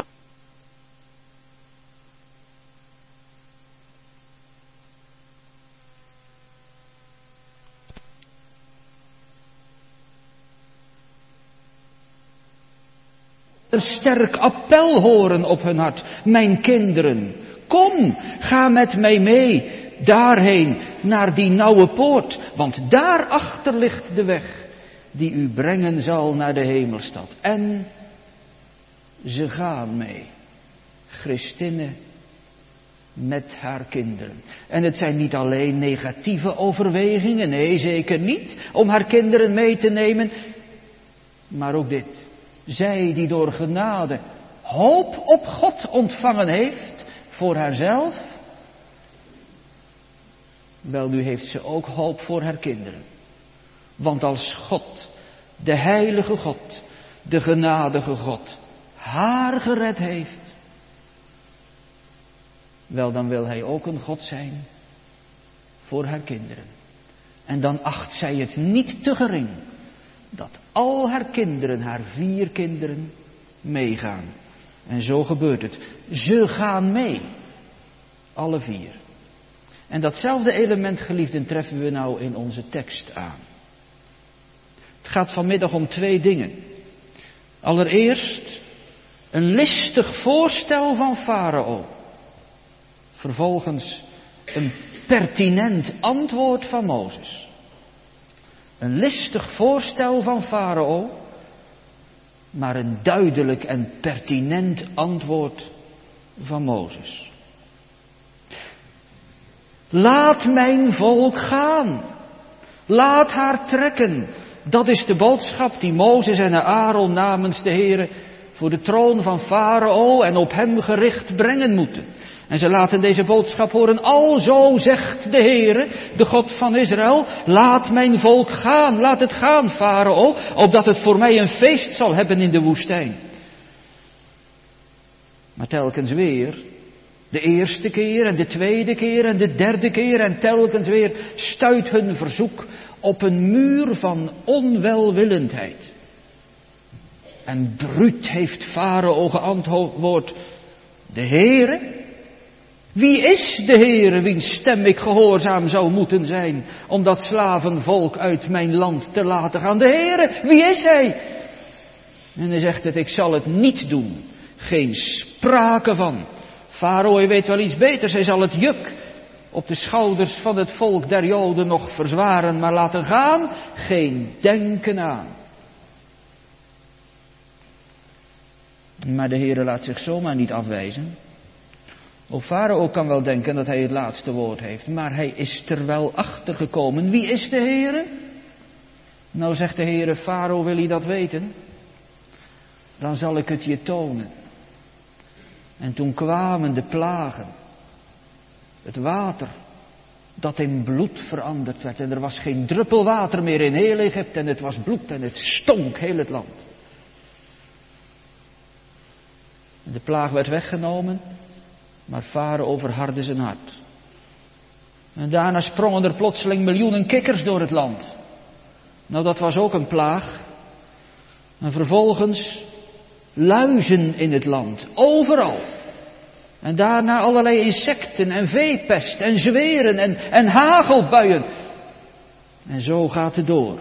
Speaker 1: Een sterk appel horen op hun hart. Mijn kinderen, kom, ga met mij mee, daarheen, naar die nauwe poort. Want daarachter ligt de weg die u brengen zal naar de hemelstad. En ze gaan mee. Christinne met haar kinderen. En het zijn niet alleen negatieve overwegingen, nee, zeker niet, om haar kinderen mee te nemen. Maar ook dit. Zij die door genade hoop op God ontvangen heeft voor haarzelf, wel nu heeft ze ook hoop voor haar kinderen. Want als God, de heilige God, de genadige God, haar gered heeft, wel dan wil hij ook een God zijn voor haar kinderen. En dan acht zij het niet te gering dat al haar kinderen, haar 4 kinderen, meegaan. En zo gebeurt het. Ze gaan mee. Alle 4. En datzelfde element, geliefden, treffen we nou in onze tekst aan. Het gaat vanmiddag om 2 dingen. Allereerst een listig voorstel van Farao. Vervolgens een pertinent antwoord van Mozes. Een listig voorstel van Farao, maar een duidelijk en pertinent antwoord van Mozes. Laat mijn volk gaan. Laat haar trekken. Dat is de boodschap die Mozes en Aaron namens de Heere voor de troon van Farao en op hem gericht brengen moeten. En ze laten deze boodschap horen. Alzo zegt de Heere, de God van Israël, laat mijn volk gaan, laat het gaan, Farao, opdat het voor mij een feest zal hebben in de woestijn. Maar telkens weer, de eerste keer en de tweede keer en de derde keer en telkens weer stuit hun verzoek op een muur van onwelwillendheid. En bruut heeft Farao geantwoord, de Heere? Wie is de Heere wiens stem ik gehoorzaam zou moeten zijn om dat slavenvolk uit mijn land te laten gaan? De Heere, wie is Hij? En hij zegt het, ik zal het niet doen. Geen sprake van. Farao, hij weet wel iets beters, hij zal het juk op de schouders van het volk der Joden nog verzwaren, maar laten gaan, geen denken aan. Maar de Heere laat zich zomaar niet afwijzen. O, Farao kan wel denken dat hij het laatste woord heeft, maar hij is er wel achter gekomen. Wie is de Heere? Nou zegt de Heere, Farao, wil je dat weten? Dan zal ik het je tonen. En toen kwamen de plagen. Het water dat in bloed veranderd werd. En er was geen druppel water meer in heel Egypte. En het was bloed en het stonk heel het land. En de plaag werd weggenomen. Maar Farao verhardde zijn hart. En daarna sprongen er plotseling miljoenen kikkers door het land. Nou, dat was ook een plaag. En vervolgens luizen in het land, overal. En daarna allerlei insecten en veepest en zweren en hagelbuien. En zo gaat het door.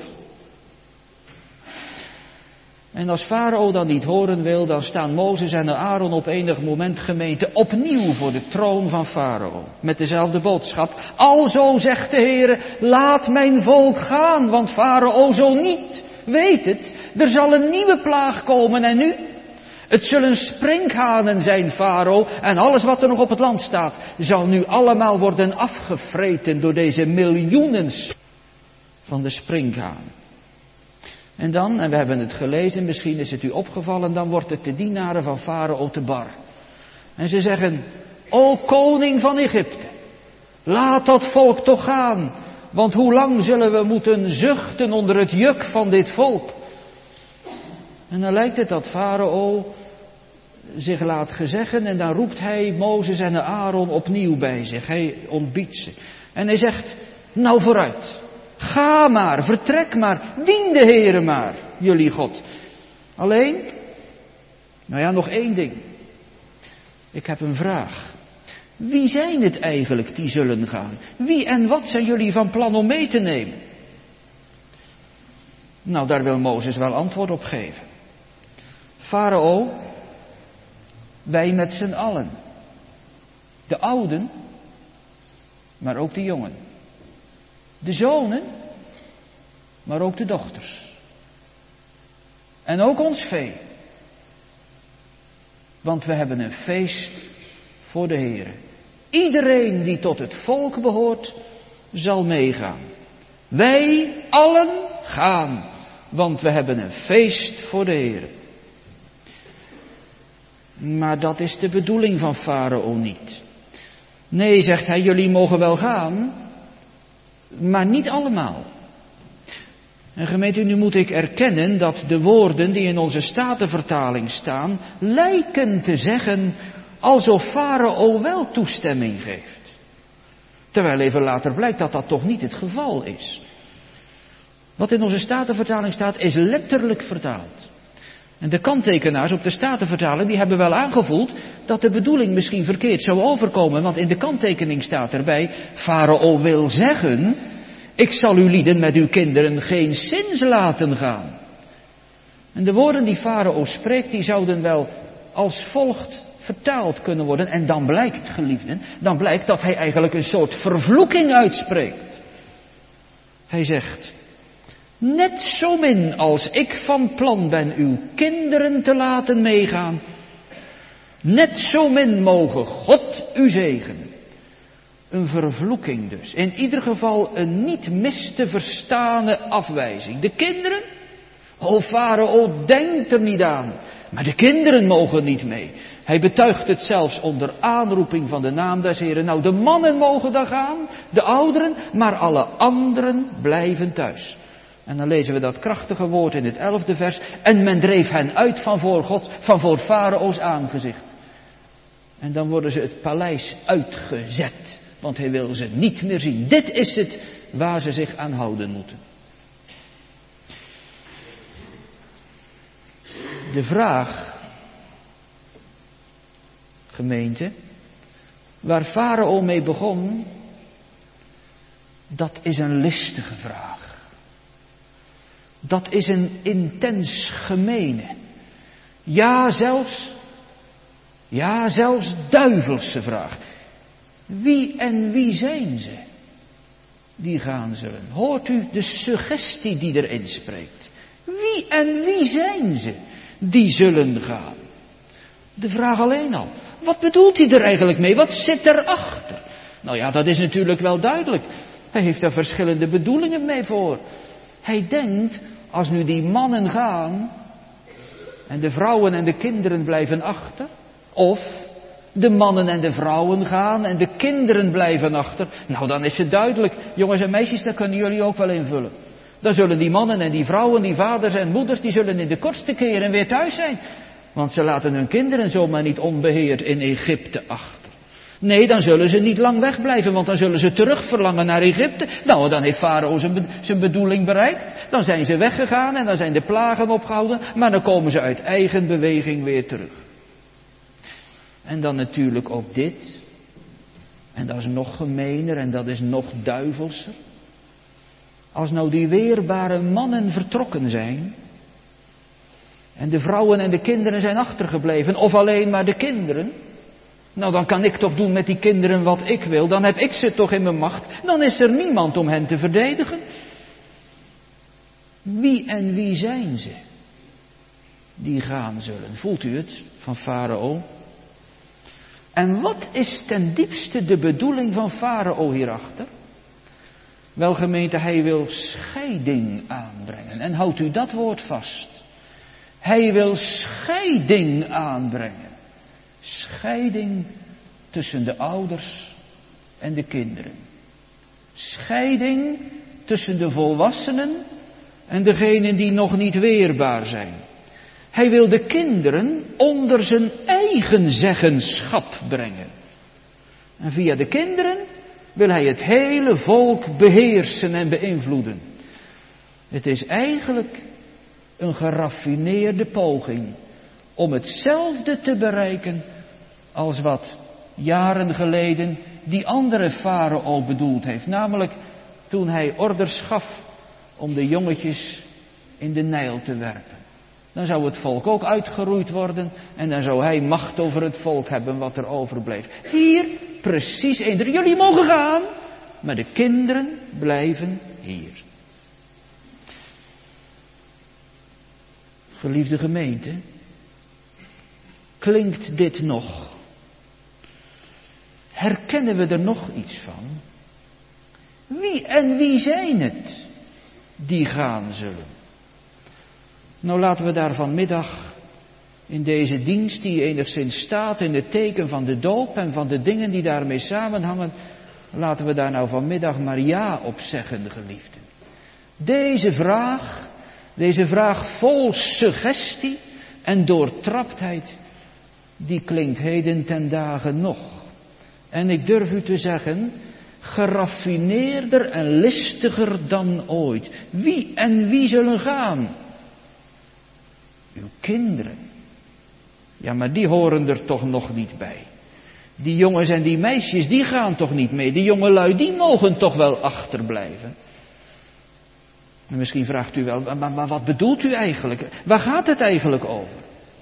Speaker 1: En als Farao dan niet horen wil, dan staan Mozes en Aaron op enig moment, gemeente, opnieuw voor de troon van Farao. Met dezelfde boodschap. Alzo zegt de Heere, laat mijn volk gaan, want Farao zo niet. Weet het, er zal een nieuwe plaag komen en nu? Het zullen sprinkhanen zijn, Farao, en alles wat er nog op het land staat, zal nu allemaal worden afgevreten door deze miljoenen van de sprinkhanen. En dan, en we hebben het gelezen, misschien is het u opgevallen, dan wordt het de dienaren van Farao te bar. En ze zeggen, o koning van Egypte, laat dat volk toch gaan, want hoe lang zullen we moeten zuchten onder het juk van dit volk? En dan lijkt het dat Farao zich laat gezeggen en dan roept hij Mozes en Aaron opnieuw bij zich. Hij ontbiedt ze. En hij zegt, nou vooruit, ga maar, vertrek maar, dien de Heere maar, jullie God. Alleen, nou ja, nog één ding. Ik heb een vraag. Wie zijn het eigenlijk die zullen gaan? Wie en wat zijn jullie van plan om mee te nemen? Nou, daar wil Mozes wel antwoord op geven. Farao, wij met z'n allen. De ouden, maar ook de jongen. De zonen, maar ook de dochters. En ook ons vee. Want we hebben een feest voor de Heere. Iedereen die tot het volk behoort, zal meegaan. Wij allen gaan, want we hebben een feest voor de Heere. Maar dat is de bedoeling van Farao niet. Nee, zegt hij, jullie mogen wel gaan, maar niet allemaal. En gemeente, nu moet ik erkennen dat de woorden die in onze Statenvertaling staan, lijken te zeggen alsof Farao wel toestemming geeft. Terwijl even later blijkt dat dat toch niet het geval is. Wat in onze Statenvertaling staat is letterlijk vertaald. En de kanttekenaars op de Statenvertaling die hebben wel aangevoeld dat de bedoeling misschien verkeerd zou overkomen. Want in de kanttekening staat erbij, Farao wil zeggen, ik zal uw lieden met uw kinderen geen zins laten gaan. En de woorden die Farao spreekt, die zouden wel als volgt vertaald kunnen worden. En dan blijkt, geliefden, dan blijkt dat hij eigenlijk een soort vervloeking uitspreekt. Hij zegt, net zo min als ik van plan ben uw kinderen te laten meegaan, net zo min mogen God u zegenen. Een vervloeking dus. In ieder geval een niet mis te verstane afwijzing. De kinderen? O Farao, denkt er niet aan. Maar de kinderen mogen niet mee. Hij betuigt het zelfs onder aanroeping van de naam des Heren. Nou, de mannen mogen dan gaan, de ouderen, maar alle anderen blijven thuis. En dan lezen we dat krachtige woord in het 11e vers. En men dreef hen uit van voor God, van voor Farao's aangezicht. En dan worden ze het paleis uitgezet. Want hij wil ze niet meer zien. Dit is het waar ze zich aan houden moeten. De vraag, gemeente, waar Farao mee begon, dat is een listige vraag. Dat is een intens gemene. Ja, zelfs duivelse vraag. Wie en wie zijn ze? Die gaan zullen. Hoort u de suggestie die erin spreekt? Wie en wie zijn ze? Die zullen gaan. De vraag alleen al. Wat bedoelt hij er eigenlijk mee? Wat zit erachter? Nou ja, dat is natuurlijk wel duidelijk. Hij heeft daar verschillende bedoelingen mee voor. Hij denkt, als nu die mannen gaan en de vrouwen en de kinderen blijven achter, of de mannen en de vrouwen gaan en de kinderen blijven achter, nou dan is het duidelijk. Jongens en meisjes, daar kunnen jullie ook wel invullen. Dan zullen die mannen en die vrouwen, die vaders en moeders, die zullen in de kortste keren weer thuis zijn. Want ze laten hun kinderen zomaar niet onbeheerd in Egypte achter. Nee, dan zullen ze niet lang wegblijven, want dan zullen ze terug verlangen naar Egypte. Nou, dan heeft Farao zijn bedoeling bereikt. Dan zijn ze weggegaan en dan zijn de plagen opgehouden, maar dan komen ze uit eigen beweging weer terug. En dan natuurlijk ook dit. En dat is nog gemener en dat is nog duivelser. Als nou die weerbare mannen vertrokken zijn, en de vrouwen en de kinderen zijn achtergebleven, of alleen maar de kinderen, nou dan kan ik toch doen met die kinderen wat ik wil, dan heb ik ze toch in mijn macht, dan is er niemand om hen te verdedigen. Wie en wie zijn ze? Die gaan zullen. Voelt u het van Farao? En wat is ten diepste de bedoeling van Farao hierachter? Wel gemeente, hij wil scheiding aanbrengen. En houdt u dat woord vast. Hij wil scheiding aanbrengen. Scheiding tussen de ouders en de kinderen. Scheiding tussen de volwassenen en degenen die nog niet weerbaar zijn. Hij wil de kinderen onder zijn eigen zeggenschap brengen. En via de kinderen wil hij het hele volk beheersen en beïnvloeden. Het is eigenlijk een geraffineerde poging om hetzelfde te bereiken als wat jaren geleden die andere farao bedoeld heeft. Namelijk toen hij orders gaf om de jongetjes in de Nijl te werpen. Dan zou het volk ook uitgeroeid worden en dan zou hij macht over het volk hebben wat er overbleef. Hier precies eender. Jullie mogen gaan, maar de kinderen blijven hier. Geliefde gemeente, klinkt dit nog? Herkennen we er nog iets van? Wie en wie zijn het die gaan zullen? Nou, laten we daar vanmiddag in deze dienst die enigszins staat in het teken van de doop en van de dingen die daarmee samenhangen, laten we daar nou vanmiddag maar ja op zeggen, geliefden. Deze vraag vol suggestie en doortraptheid, die klinkt heden ten dagen nog. En ik durf u te zeggen, geraffineerder en listiger dan ooit. Wie en wie zullen gaan? Uw kinderen. Ja, maar die horen er toch nog niet bij. Die jongens en die meisjes, die gaan toch niet mee. Die jongelui, die mogen toch wel achterblijven. En misschien vraagt u wel, maar wat bedoelt u eigenlijk? Waar gaat het eigenlijk over?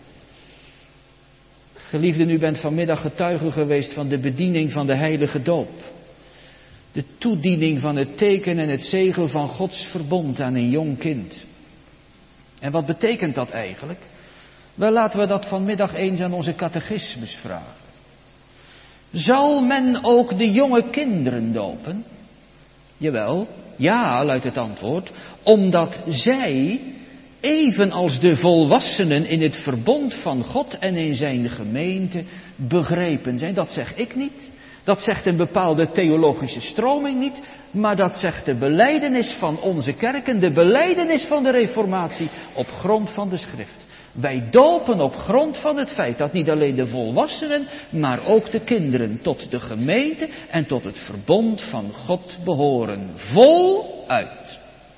Speaker 1: Geliefden, u bent vanmiddag getuige geweest van de bediening van de heilige doop. De toediening van het teken en het zegel van Gods verbond aan een jong kind. En wat betekent dat eigenlijk? Wel, laten we dat vanmiddag eens aan onze catechismus vragen. Zal men ook de jonge kinderen dopen? Jawel, ja, luidt het antwoord, omdat zij, evenals de volwassenen in het verbond van God en in zijn gemeente, begrepen zijn. Dat zeg ik niet, dat zegt een bepaalde theologische stroming niet, maar dat zegt de belijdenis van onze kerken, de belijdenis van de Reformatie op grond van de Schrift. Wij dopen op grond van het feit dat niet alleen de volwassenen, maar ook de kinderen tot de gemeente en tot het verbond van God behoren. Voluit.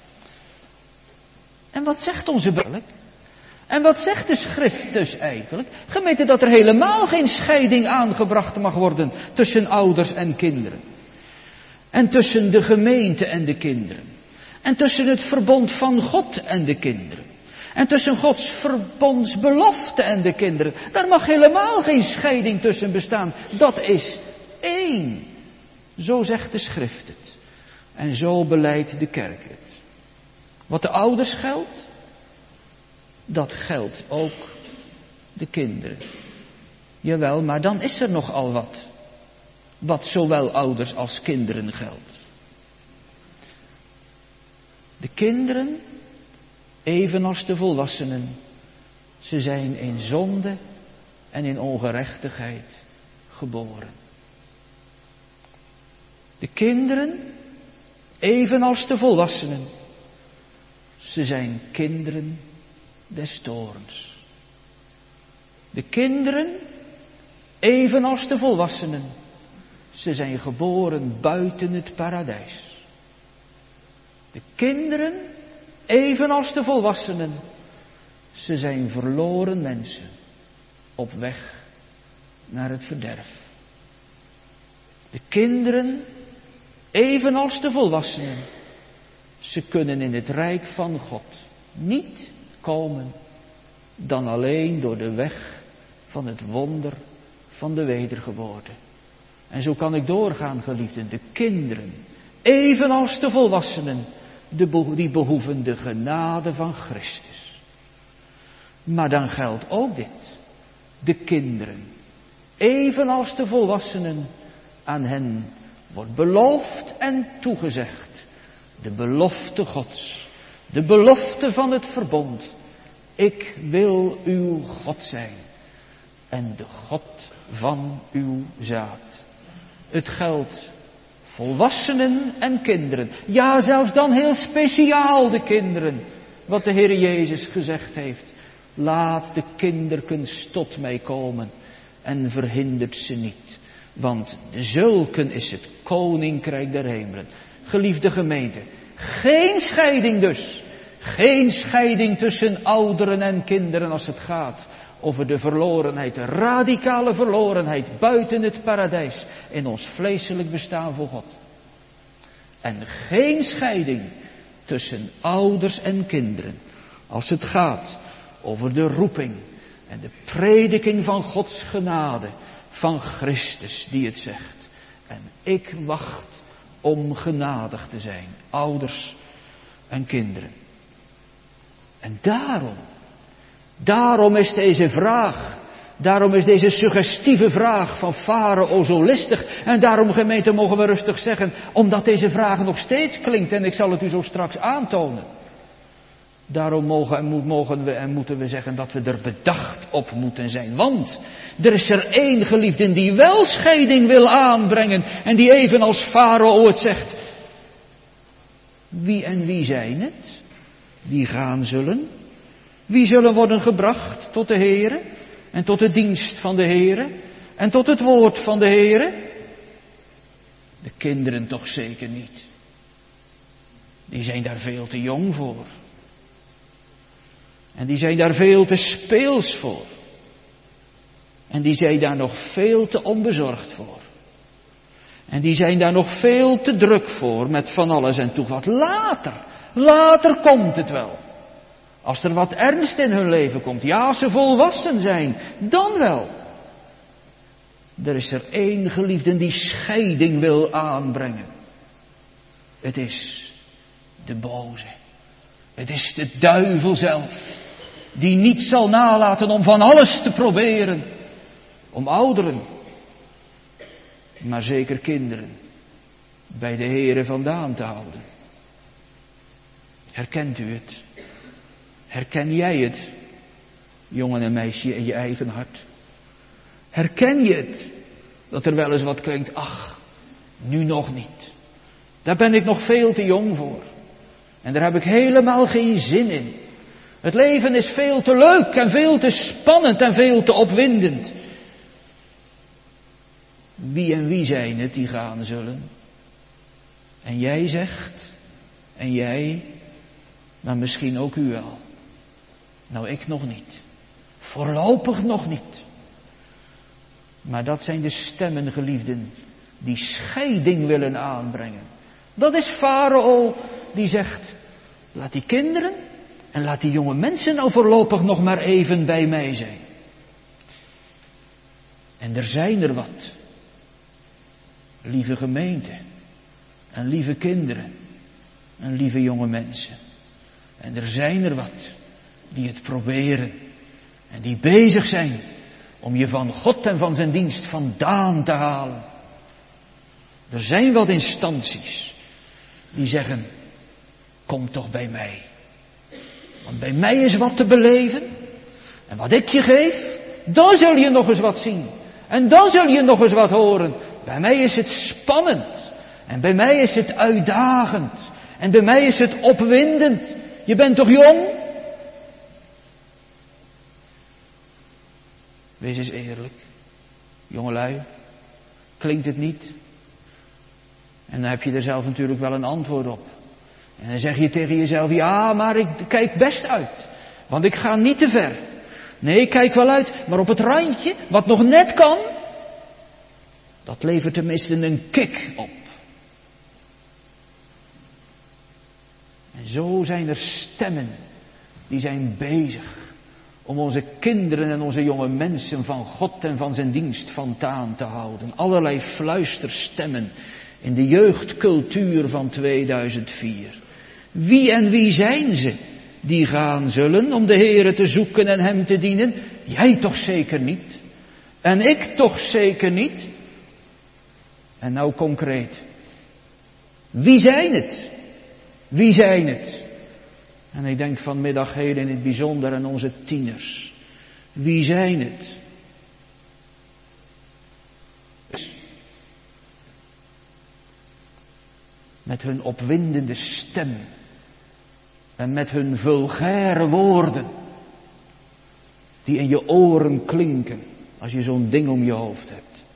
Speaker 1: En wat zegt onze Bijbel? En wat zegt de schrift dus eigenlijk? Gemeente, dat er helemaal geen scheiding aangebracht mag worden tussen ouders en kinderen. En tussen de gemeente en de kinderen. En tussen het verbond van God en de kinderen. En tussen Gods verbondsbelofte en de kinderen. Daar mag helemaal geen scheiding tussen bestaan. Dat is één. Zo zegt de schrift het. En zo beleidt de kerk het. Wat de ouders geldt, dat geldt ook de kinderen. Jawel, maar dan is er nogal wat. Wat zowel ouders als kinderen geldt. De kinderen, evenals de volwassenen, ze zijn in zonde en in ongerechtigheid geboren. De kinderen, evenals de volwassenen, ze zijn kinderen des toorns. De kinderen, evenals de volwassenen, ze zijn geboren buiten het paradijs. De kinderen, evenals de volwassenen, ze zijn verloren mensen op weg naar het verderf. De kinderen, evenals de volwassenen, ze kunnen in het rijk van God niet komen dan alleen door de weg van het wonder van de wedergeboorte. En zo kan ik doorgaan, geliefden. De kinderen, evenals de volwassenen, die behoeven de genade van Christus. Maar dan geldt ook dit. De kinderen, evenals de volwassenen, aan hen wordt beloofd en toegezegd. De belofte Gods, de belofte van het verbond. Ik wil uw God zijn en de God van uw zaad. Het geldt volwassenen en kinderen. Ja, zelfs dan heel speciaal de kinderen. Wat de Heer Jezus gezegd heeft. Laat de kinderkens tot mij komen en verhindert ze niet. Want zulken is het koninkrijk der hemelen. Geliefde gemeente, geen scheiding dus. Geen scheiding tussen ouderen en kinderen als het gaat over de verlorenheid, de radicale verlorenheid buiten het paradijs in ons vleeselijk bestaan voor God. En geen scheiding tussen ouders en kinderen als het gaat over de roeping en de prediking van Gods genade, van Christus die het zegt. En ik wacht om genadig te zijn, ouders en kinderen. En daarom is deze vraag, daarom is deze suggestieve vraag van Farao zo listig. En daarom, gemeente, mogen we rustig zeggen, omdat deze vraag nog steeds klinkt en ik zal het u zo straks aantonen. Daarom mogen we en moeten we zeggen dat we er bedacht op moeten zijn. Want er is er één geliefde die wel scheiding wil aanbrengen en die evenals Farao het zegt. Wie en wie zijn het? Die gaan zullen. Wie zullen worden gebracht tot de Heere en tot de dienst van de Heere en tot het woord van de Heere? De kinderen toch zeker niet. Die zijn daar veel te jong voor. En die zijn daar veel te speels voor. En die zijn daar nog veel te onbezorgd voor. En die zijn daar nog veel te druk voor met van alles en toe wat. Later komt het wel. Als er wat ernst in hun leven komt, ja, als ze volwassen zijn, dan wel. Er is er één geliefde die scheiding wil aanbrengen. Het is de boze. Het is de duivel zelf, die niet zal nalaten om van alles te proberen. Om ouderen, maar zeker kinderen, bij de Heere vandaan te houden. Herkent u het? Herken jij het, jongen en meisje, in je eigen hart? Herken je het? Dat er wel eens wat klinkt, ach, nu nog niet. Daar ben ik nog veel te jong voor. En daar heb ik helemaal geen zin in. Het leven is veel te leuk en veel te spannend en veel te opwindend. Wie en wie zijn het die gaan zullen? En jij zegt, en jij, maar misschien ook u wel. Nou, ik nog niet. Voorlopig nog niet. Maar dat zijn de stemmen, geliefden, die scheiding willen aanbrengen. Dat is Farao die zegt, laat die kinderen en laat die jonge mensen nou voorlopig nog maar even bij mij zijn. En er zijn er wat. Lieve gemeente. En lieve kinderen. En lieve jonge mensen. En er zijn er wat die het proberen. En die bezig zijn om je van God en van zijn dienst vandaan te halen. Er zijn wat instanties die zeggen, kom toch bij mij. Want bij mij is wat te beleven. En wat ik je geef, dan zul je nog eens wat zien. En dan zul je nog eens wat horen. Bij mij is het spannend. En bij mij is het uitdagend. En bij mij is het opwindend. Je bent toch jong? Wees eens eerlijk. Jongelui, klinkt het niet? En dan heb je er zelf natuurlijk wel een antwoord op. En dan zeg je tegen jezelf, ja, maar ik kijk best uit. Want ik ga niet te ver. Nee, ik kijk wel uit, maar op het randje, wat nog net kan, dat levert tenminste een kick op. En zo zijn er stemmen die zijn bezig om onze kinderen en onze jonge mensen van God en van zijn dienst vandaan te houden. Allerlei fluisterstemmen in de jeugdcultuur van 2004. Wie en wie zijn ze die gaan zullen om de Heere te zoeken en hem te dienen? Jij toch zeker niet? En ik toch zeker niet? En nou concreet. Wie zijn het? Wie zijn het? En ik denk vanmiddag heel in het bijzonder aan onze tieners. Wie zijn het? Met hun opwindende stem. En met hun vulgaire woorden. Die in je oren klinken. Als je zo'n ding om je hoofd hebt.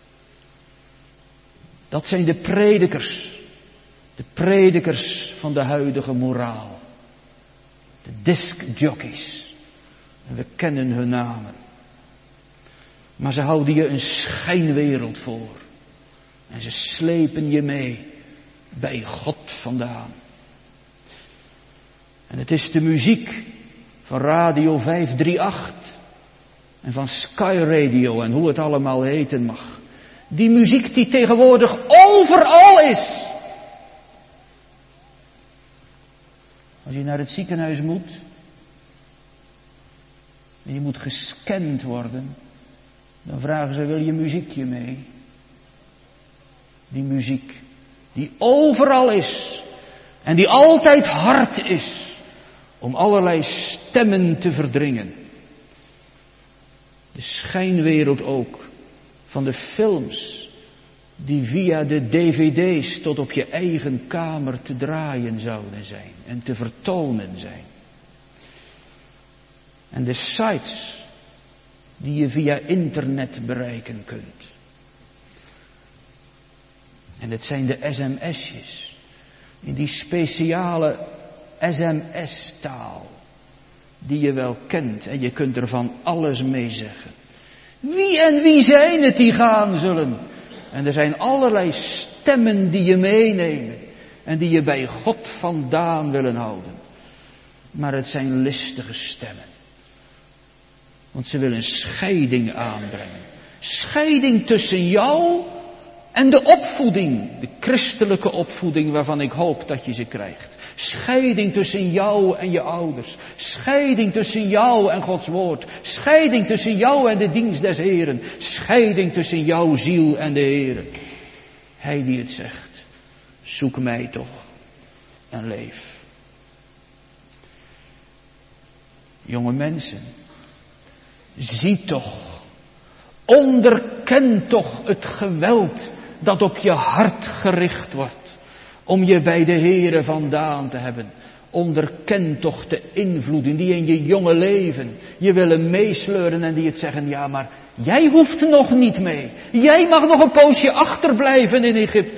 Speaker 1: Dat zijn de predikers. De predikers van de huidige moraal. De discjockeys. En we kennen hun namen. Maar ze houden je een schijnwereld voor. En ze slepen je mee bij God vandaan. En het is de muziek van Radio 538 en van Sky Radio en hoe het allemaal heten mag. Die muziek die tegenwoordig overal is. Als je naar het ziekenhuis moet en je moet gescand worden, dan vragen ze, wil je muziekje mee? Die muziek die overal is en die altijd hard is om allerlei stemmen te verdringen. De schijnwereld ook van de films die via de dvd's tot op je eigen kamer te draaien zouden zijn en te vertonen zijn. En de sites die je via internet bereiken kunt. En het zijn de sms'jes, in die speciale sms-taal, die je wel kent en je kunt er van alles mee zeggen. Wie en wie zijn het die gaan zullen? En er zijn allerlei stemmen die je meenemen en die je bij God vandaan willen houden. Maar het zijn listige stemmen. Want ze willen scheiding aanbrengen. Scheiding tussen jou en de opvoeding, de christelijke opvoeding waarvan ik hoop dat je ze krijgt. Scheiding tussen jou en je ouders. Scheiding tussen jou en Gods woord. Scheiding tussen jou en de dienst des Heren. Scheiding tussen jouw ziel en de Heren. Hij die het zegt, zoek mij toch en leef. Jonge mensen, zie toch, onderken toch het geweld dat op je hart gericht wordt. Om je bij de Heere vandaan te hebben. Onderken toch de invloeden die in je jonge leven je willen meesleuren en die het zeggen, ja maar jij hoeft nog niet mee. Jij mag nog een poosje achterblijven in Egypte.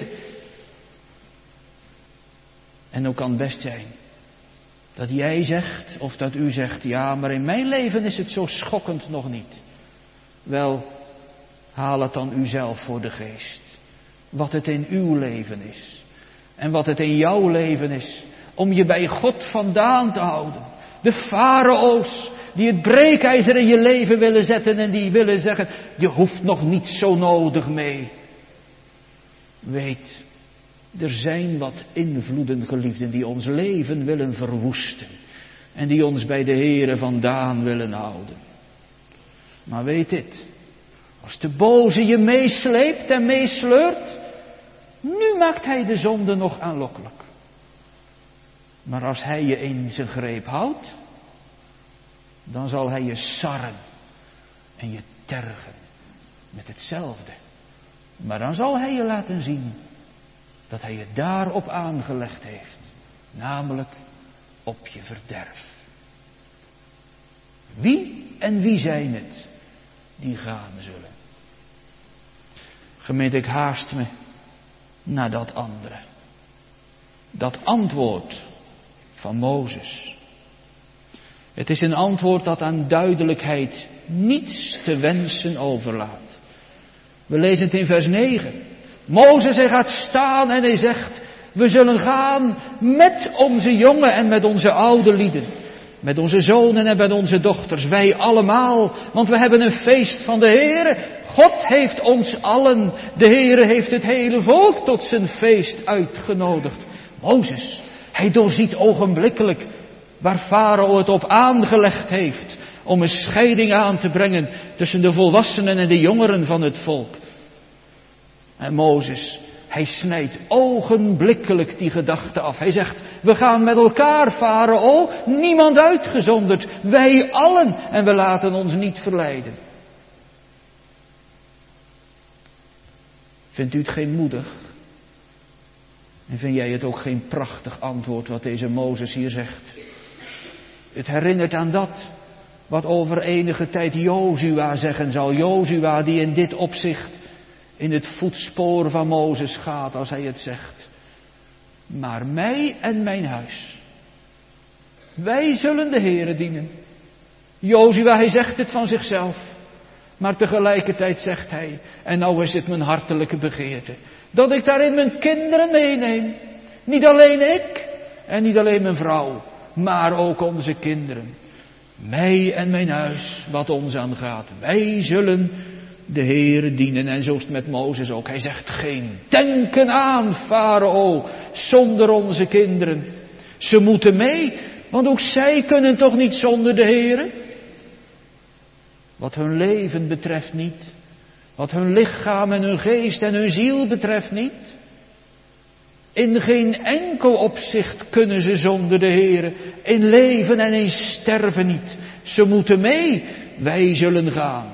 Speaker 1: En ook kan het best zijn dat jij zegt of dat u zegt, ja maar in mijn leven is het zo schokkend nog niet. Wel, haal het dan uzelf voor de geest. Wat het in uw leven is. En wat het in jouw leven is. Om je bij God vandaan te houden. De farao's die het breekijzer in je leven willen zetten en die willen zeggen, je hoeft nog niet zo nodig mee. Weet, er zijn wat invloeden, geliefden, die ons leven willen verwoesten. En die ons bij de Heere vandaan willen houden. Maar weet dit, als de boze je meesleept en meesleurt, nu maakt hij de zonde nog aanlokkelijk. Maar als hij je in zijn greep houdt, dan zal hij je sarren en je tergen met hetzelfde. Maar dan zal hij je laten zien dat hij je daarop aangelegd heeft, namelijk op je verderf. Wie en wie zijn het die gaan zullen? Gemeente, ik haast me naar dat andere. Dat antwoord van Mozes. Het is een antwoord dat aan duidelijkheid niets te wensen overlaat. We lezen het in vers 9. Mozes, hij gaat staan en hij zegt, we zullen gaan met onze jonge en met onze oude lieden. Met onze zonen en met onze dochters. Wij allemaal, want we hebben een feest van de Heere. God heeft ons allen, de Heere heeft het hele volk tot zijn feest uitgenodigd. Mozes, hij doorziet ogenblikkelijk waar Farao het op aangelegd heeft om een scheiding aan te brengen tussen de volwassenen en de jongeren van het volk. En Mozes, hij snijdt ogenblikkelijk die gedachte af. Hij zegt, we gaan met elkaar, Farao, niemand uitgezonderd, wij allen, en we laten ons niet verleiden. Vindt u het geen moedig? En vind jij het ook geen prachtig antwoord wat deze Mozes hier zegt? Het herinnert aan dat wat over enige tijd Jozua zeggen zal. Jozua die in dit opzicht in het voetspoor van Mozes gaat als hij het zegt. Maar mij en mijn huis, wij zullen de Heere dienen. Jozua, hij zegt het van zichzelf. Maar tegelijkertijd zegt hij, en nou is het mijn hartelijke begeerte, dat ik daarin mijn kinderen meeneem. Niet alleen ik en niet alleen mijn vrouw, maar ook onze kinderen. Mij en mijn huis, wat ons aangaat. Wij zullen de Heere dienen. En zo is het met Mozes ook. Hij zegt geen denken aan, Farao, zonder onze kinderen. Ze moeten mee, want ook zij kunnen toch niet zonder de Heere. Wat hun leven betreft niet. Wat hun lichaam en hun geest en hun ziel betreft niet. In geen enkel opzicht kunnen ze zonder de Heere. In leven en in sterven niet. Ze moeten mee, wij zullen gaan.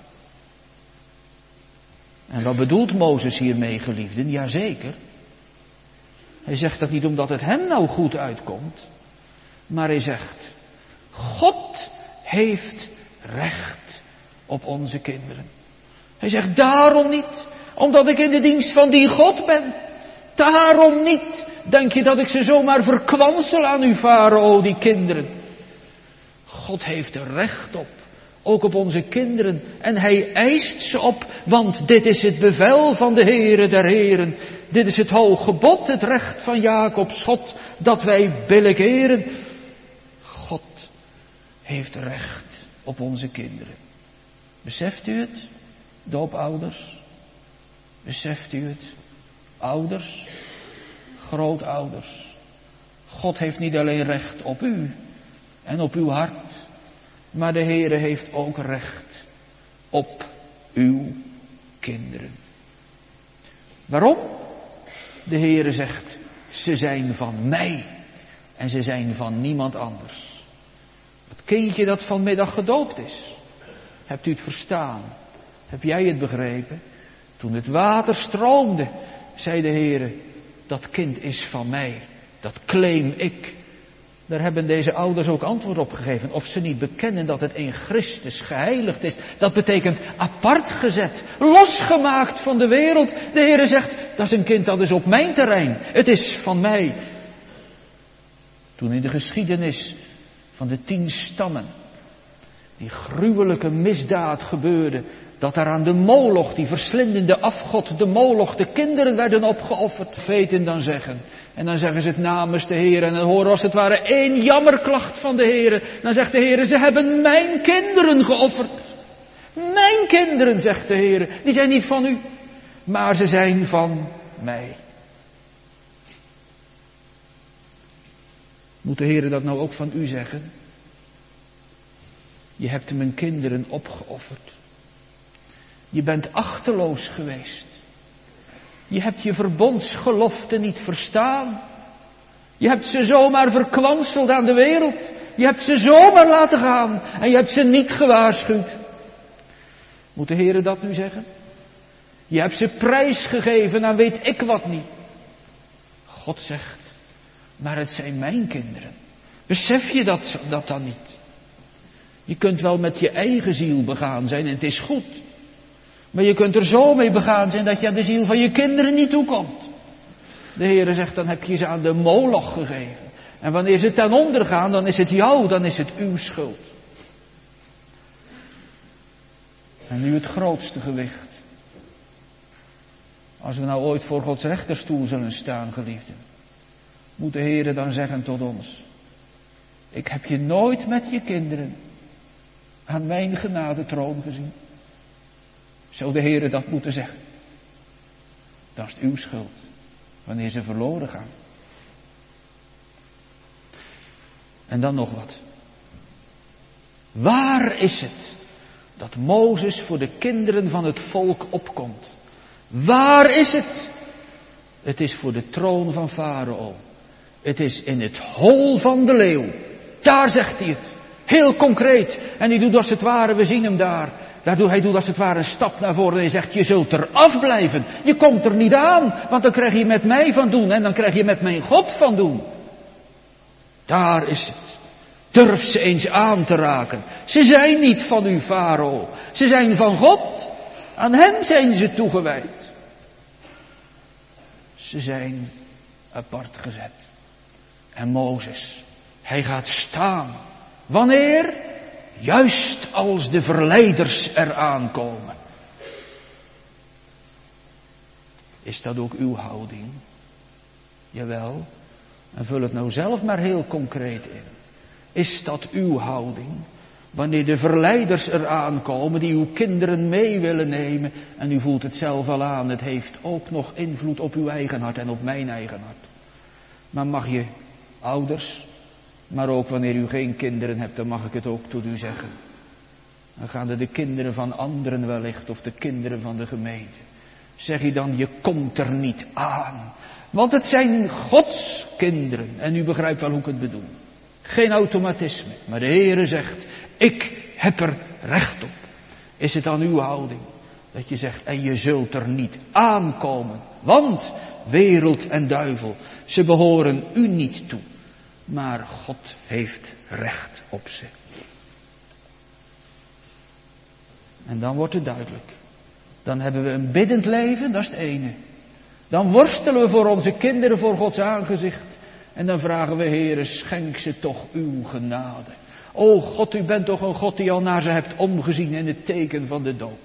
Speaker 1: En wat bedoelt Mozes hiermee, geliefden? Jazeker. Hij zegt dat niet omdat het hem nou goed uitkomt. Maar hij zegt, God heeft recht op onze kinderen. Hij zegt daarom niet, omdat ik in de dienst van die God ben. Daarom niet, denk je dat ik ze zomaar verkwansel aan u, Farao, die kinderen. God heeft er recht op, ook op onze kinderen. En hij eist ze op, want dit is het bevel van de Heere der Heren. Dit is het hoog gebod, het recht van Jacobs God, dat wij billijk eren. God heeft recht op onze kinderen. Beseft u het, doopouders? Beseft u het, ouders, grootouders? God heeft niet alleen recht op u en op uw hart, maar de Heere heeft ook recht op uw kinderen. Waarom? De Heere zegt, ze zijn van mij en ze zijn van niemand anders. Het kindje dat vanmiddag gedoopt is, hebt u het verstaan? Heb jij het begrepen? Toen het water stroomde, zei de Heere, dat kind is van mij, dat claim ik. Daar hebben deze ouders ook antwoord op gegeven. Of ze niet bekennen dat het in Christus geheiligd is. Dat betekent apart gezet. Losgemaakt van de wereld. De Heere zegt, dat is een kind dat is op mijn terrein. Het is van mij. Toen in de geschiedenis van de 10 stammen die gruwelijke misdaad gebeurde. Dat daar aan de Moloch, die verslindende afgod, de Moloch, de kinderen werden opgeofferd. Profeten dan zeggen. En dan zeggen ze het namens de Heer. En dan horen als het ware 1 jammerklacht van de Heer. Dan zegt de Heer, ze hebben mijn kinderen geofferd. Mijn kinderen, zegt de Heer. Die zijn niet van u, maar ze zijn van mij. Moet de Heer dat nou ook van u zeggen? Je hebt mijn kinderen opgeofferd. Je bent achteloos geweest. Je hebt je verbondsgelofte niet verstaan. Je hebt ze zomaar verkwanseld aan de wereld. Je hebt ze zomaar laten gaan. En je hebt ze niet gewaarschuwd. Moet de Heer dat nu zeggen? Je hebt ze prijsgegeven aan weet ik wat niet. God zegt, maar het zijn mijn kinderen. Besef je dat dan niet? Je kunt wel met je eigen ziel begaan zijn en het is goed. Maar je kunt er zo mee begaan zijn dat je aan de ziel van je kinderen niet toekomt. De Heere zegt, dan heb je ze aan de Moloch gegeven. En wanneer ze ten onder gaan, dan is het jou, dan is het uw schuld. En nu het grootste gewicht. Als we nou ooit voor Gods rechterstoel zullen staan, geliefden. Moet de Heere dan zeggen tot ons. Ik heb je nooit met je kinderen aan mijn genadetroon gezien. Zou de Heere dat moeten zeggen? Dat is uw schuld. Wanneer ze verloren gaan. En dan nog wat. Waar is het dat Mozes voor de kinderen van het volk opkomt? Waar is het? Het is voor de troon van Farao. Het is in het hol van de leeuw. Daar zegt hij het. Heel concreet. En hij doet als het ware, we zien hem daar. Hij doet als het ware een stap naar voren en hij zegt, je zult er afblijven. Je komt er niet aan, want dan krijg je met mij van doen en dan krijg je met mijn God van doen. Daar is het. Durf ze eens aan te raken. Ze zijn niet van u, Farao. Ze zijn van God. Aan hem zijn ze toegewijd. Ze zijn apart gezet. En Mozes, hij gaat staan. Wanneer? Juist als de verleiders eraan komen. Is dat ook uw houding? Jawel. En vul het nou zelf maar heel concreet in. Is dat uw houding? Wanneer de verleiders eraan komen die uw kinderen mee willen nemen. En u voelt het zelf al aan. Het heeft ook nog invloed op uw eigen hart en op mijn eigen hart. Maar mag je ouders, maar ook wanneer u geen kinderen hebt, dan mag ik het ook tot u zeggen. Dan gaan er de kinderen van anderen wellicht of de kinderen van de gemeente. Zeg je dan, je komt er niet aan. Want het zijn Gods kinderen. En u begrijpt wel hoe ik het bedoel. Geen automatisme. Maar de Heere zegt, ik heb er recht op. Is het aan uw houding? Dat je zegt, en je zult er niet aankomen. Want wereld en duivel, ze behoren u niet toe. Maar God heeft recht op ze. En dan wordt het duidelijk. Dan hebben we een biddend leven, dat is het ene. Dan worstelen we voor onze kinderen voor Gods aangezicht. En dan vragen we, Heere, schenk ze toch uw genade. O God, u bent toch een God die al naar ze hebt omgezien in het teken van de doop.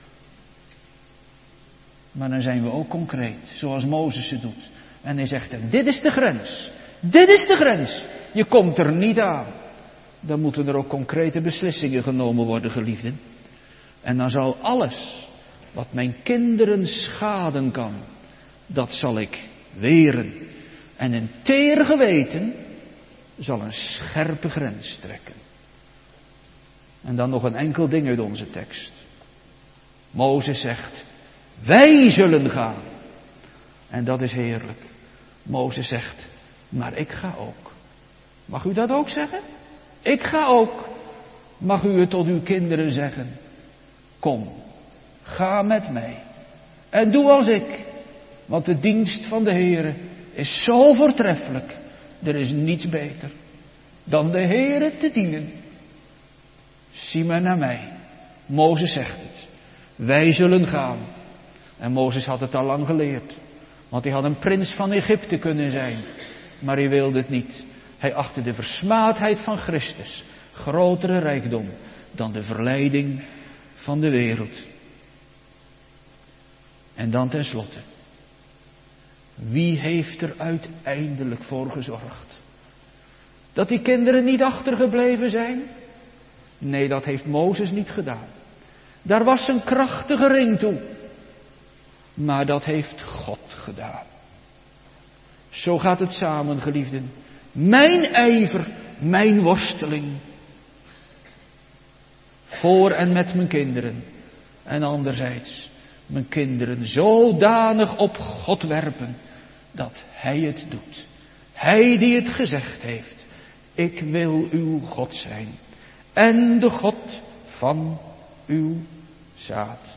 Speaker 1: Maar dan zijn we ook concreet, zoals Mozes het doet. En hij zegt, en dit is de grens. Dit is de grens. Je komt er niet aan. Dan moeten er ook concrete beslissingen genomen worden, geliefden. En dan zal alles wat mijn kinderen schaden kan, dat zal ik weren. En een teer geweten zal een scherpe grens trekken. En dan nog een enkel ding uit onze tekst. Mozes zegt, wij zullen gaan. En dat is heerlijk. Mozes zegt, maar ik ga ook. Mag u dat ook zeggen? Ik ga ook. Mag u het tot uw kinderen zeggen? Kom, ga met mij. En doe als ik. Want de dienst van de Heere is zo voortreffelijk. Er is niets beter. dan de Heere te dienen. Zie maar naar mij. Mozes zegt het. Wij zullen gaan. En Mozes had het al lang geleerd. Want hij had een prins van Egypte kunnen zijn. Maar hij wilde het niet. Hij achtte de versmaadheid van Christus grotere rijkdom dan de verleiding van de wereld. En dan tenslotte. Wie heeft er uiteindelijk voor gezorgd dat die kinderen niet achtergebleven zijn? Nee, dat heeft Mozes niet gedaan. Daar was een krachtige ring toe. Maar dat heeft God gedaan. Zo gaat het samen, geliefden. Mijn ijver, mijn worsteling. Voor en met mijn kinderen. En anderzijds, mijn kinderen zodanig op God werpen, dat Hij het doet. Hij die het gezegd heeft. Ik wil uw God zijn. En de God van uw zaad.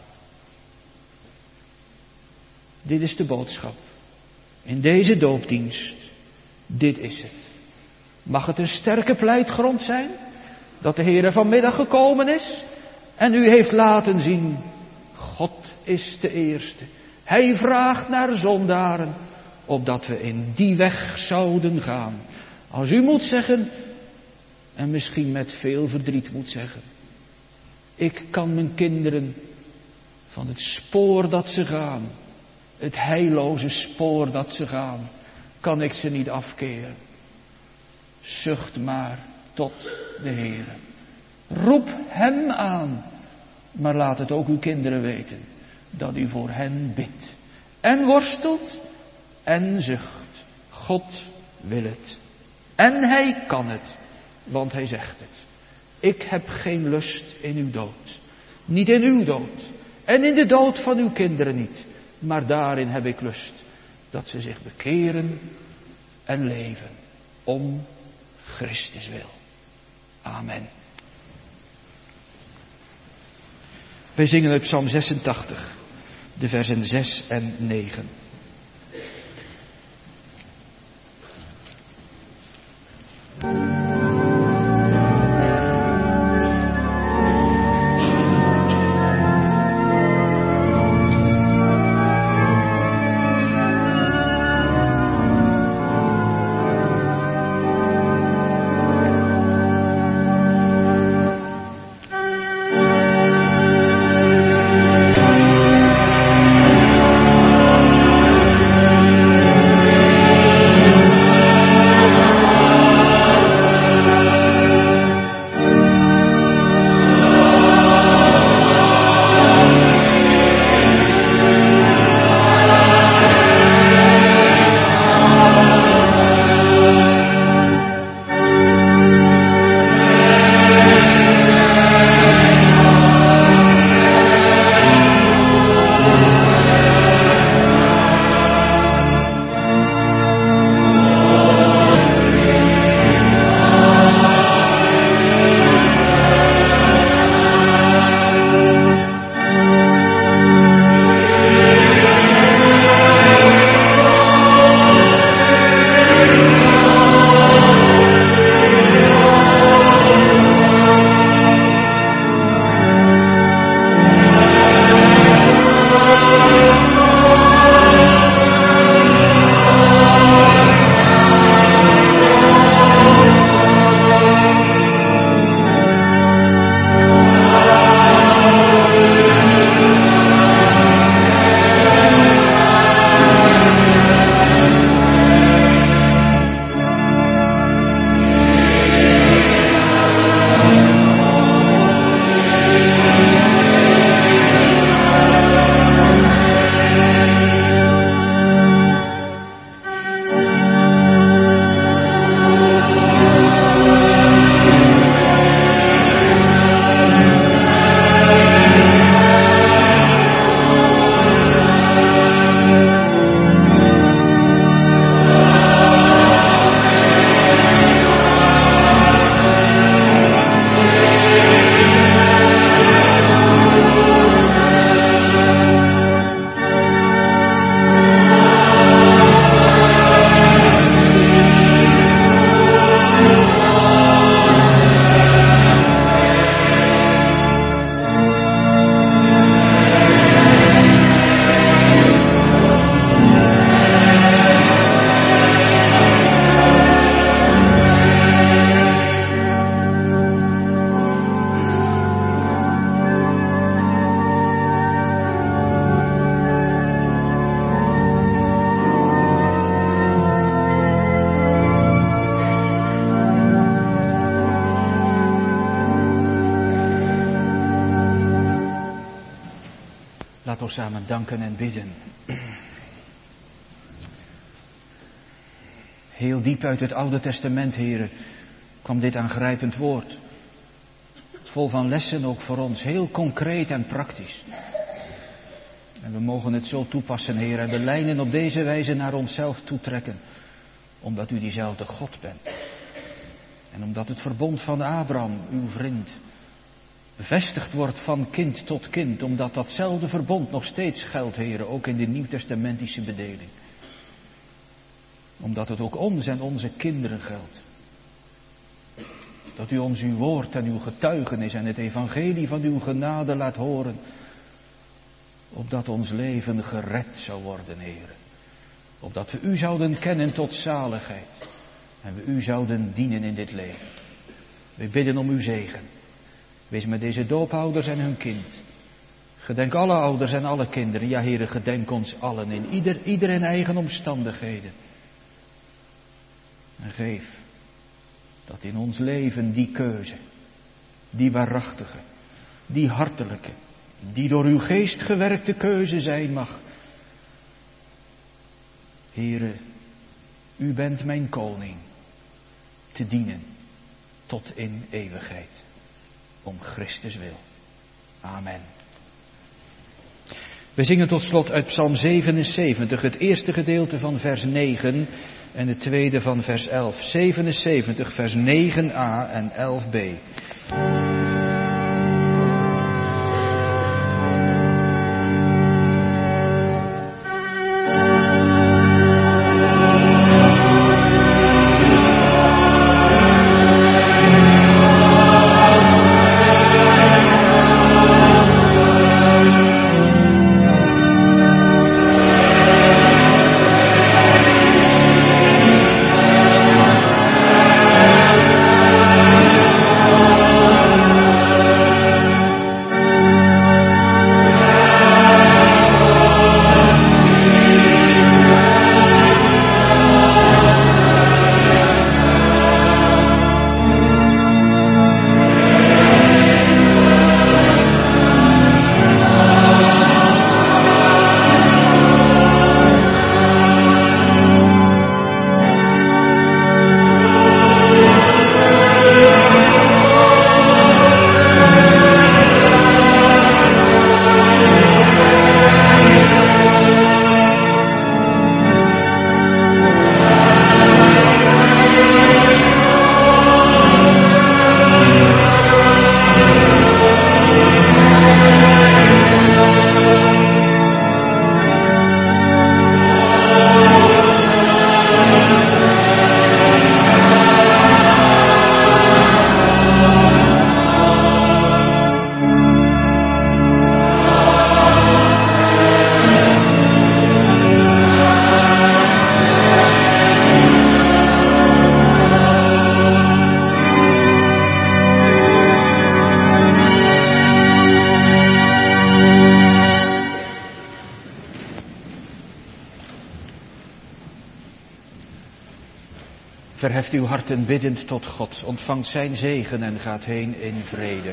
Speaker 1: Dit is de boodschap. In deze doopdienst. Dit is het. Mag het een sterke pleitgrond zijn? Dat de Heer vanmiddag gekomen is. En u heeft laten zien. God is de eerste. Hij vraagt naar zondaren. Opdat we in die weg zouden gaan. Als u moet zeggen. En misschien met veel verdriet moet zeggen. Ik kan mijn kinderen van het spoor dat ze gaan. Het heilloze spoor dat ze gaan. Kan ik ze niet afkeren. Zucht maar tot de Heer. Roep Hem aan. Maar laat het ook uw kinderen weten. Dat u voor hen bidt. En worstelt. En zucht. God wil het. En Hij kan het. Want Hij zegt het. Ik heb geen lust in uw dood. Niet in uw dood. En in de dood van uw kinderen niet. Maar daarin heb ik lust. Dat ze zich bekeren en leven. Om Christus wil. Amen. Wij zingen uit Psalm 86. De versen 6 en 9. Laat ons samen danken en bidden. Heel diep uit het Oude Testament, Heere, kwam dit aangrijpend woord. Vol van lessen ook voor ons, heel concreet en praktisch. En we mogen het zo toepassen, Heer, en de lijnen op deze wijze naar onszelf toetrekken. Omdat u diezelfde God bent. En omdat het verbond van Abraham, uw vriend, bevestigd wordt van kind tot kind. Omdat datzelfde verbond nog steeds geldt, Heer, ook in de nieuwtestamentische bedeling. Omdat het ook ons en onze kinderen geldt. Dat u ons uw woord en uw getuigenis en het evangelie van uw genade laat horen. Opdat ons leven gered zou worden, Heer. Opdat we u zouden kennen tot zaligheid. En we u zouden dienen in dit leven. We bidden om uw zegen. Wees met deze doopouders en hun kind. Gedenk alle ouders en alle kinderen. Ja, Heere, gedenk ons allen in ieder in eigen omstandigheden. En geef dat in ons leven die keuze, die waarachtige, die hartelijke, die door uw geest gewerkte keuze zijn mag. Heere, u bent mijn koning, te dienen tot in eeuwigheid, om Christus wil. Amen. We zingen tot slot uit Psalm 77, het eerste gedeelte van vers 9 en het tweede van vers 11. 77, vers 9a en 11b. Verheft uw harten biddend tot God, ontvangt zijn zegen en gaat heen in vrede.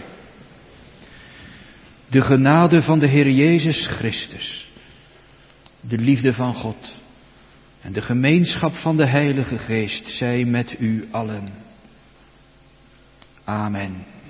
Speaker 1: De genade van de Heer Jezus Christus, de liefde van God en de gemeenschap van de Heilige Geest zij met u allen. Amen.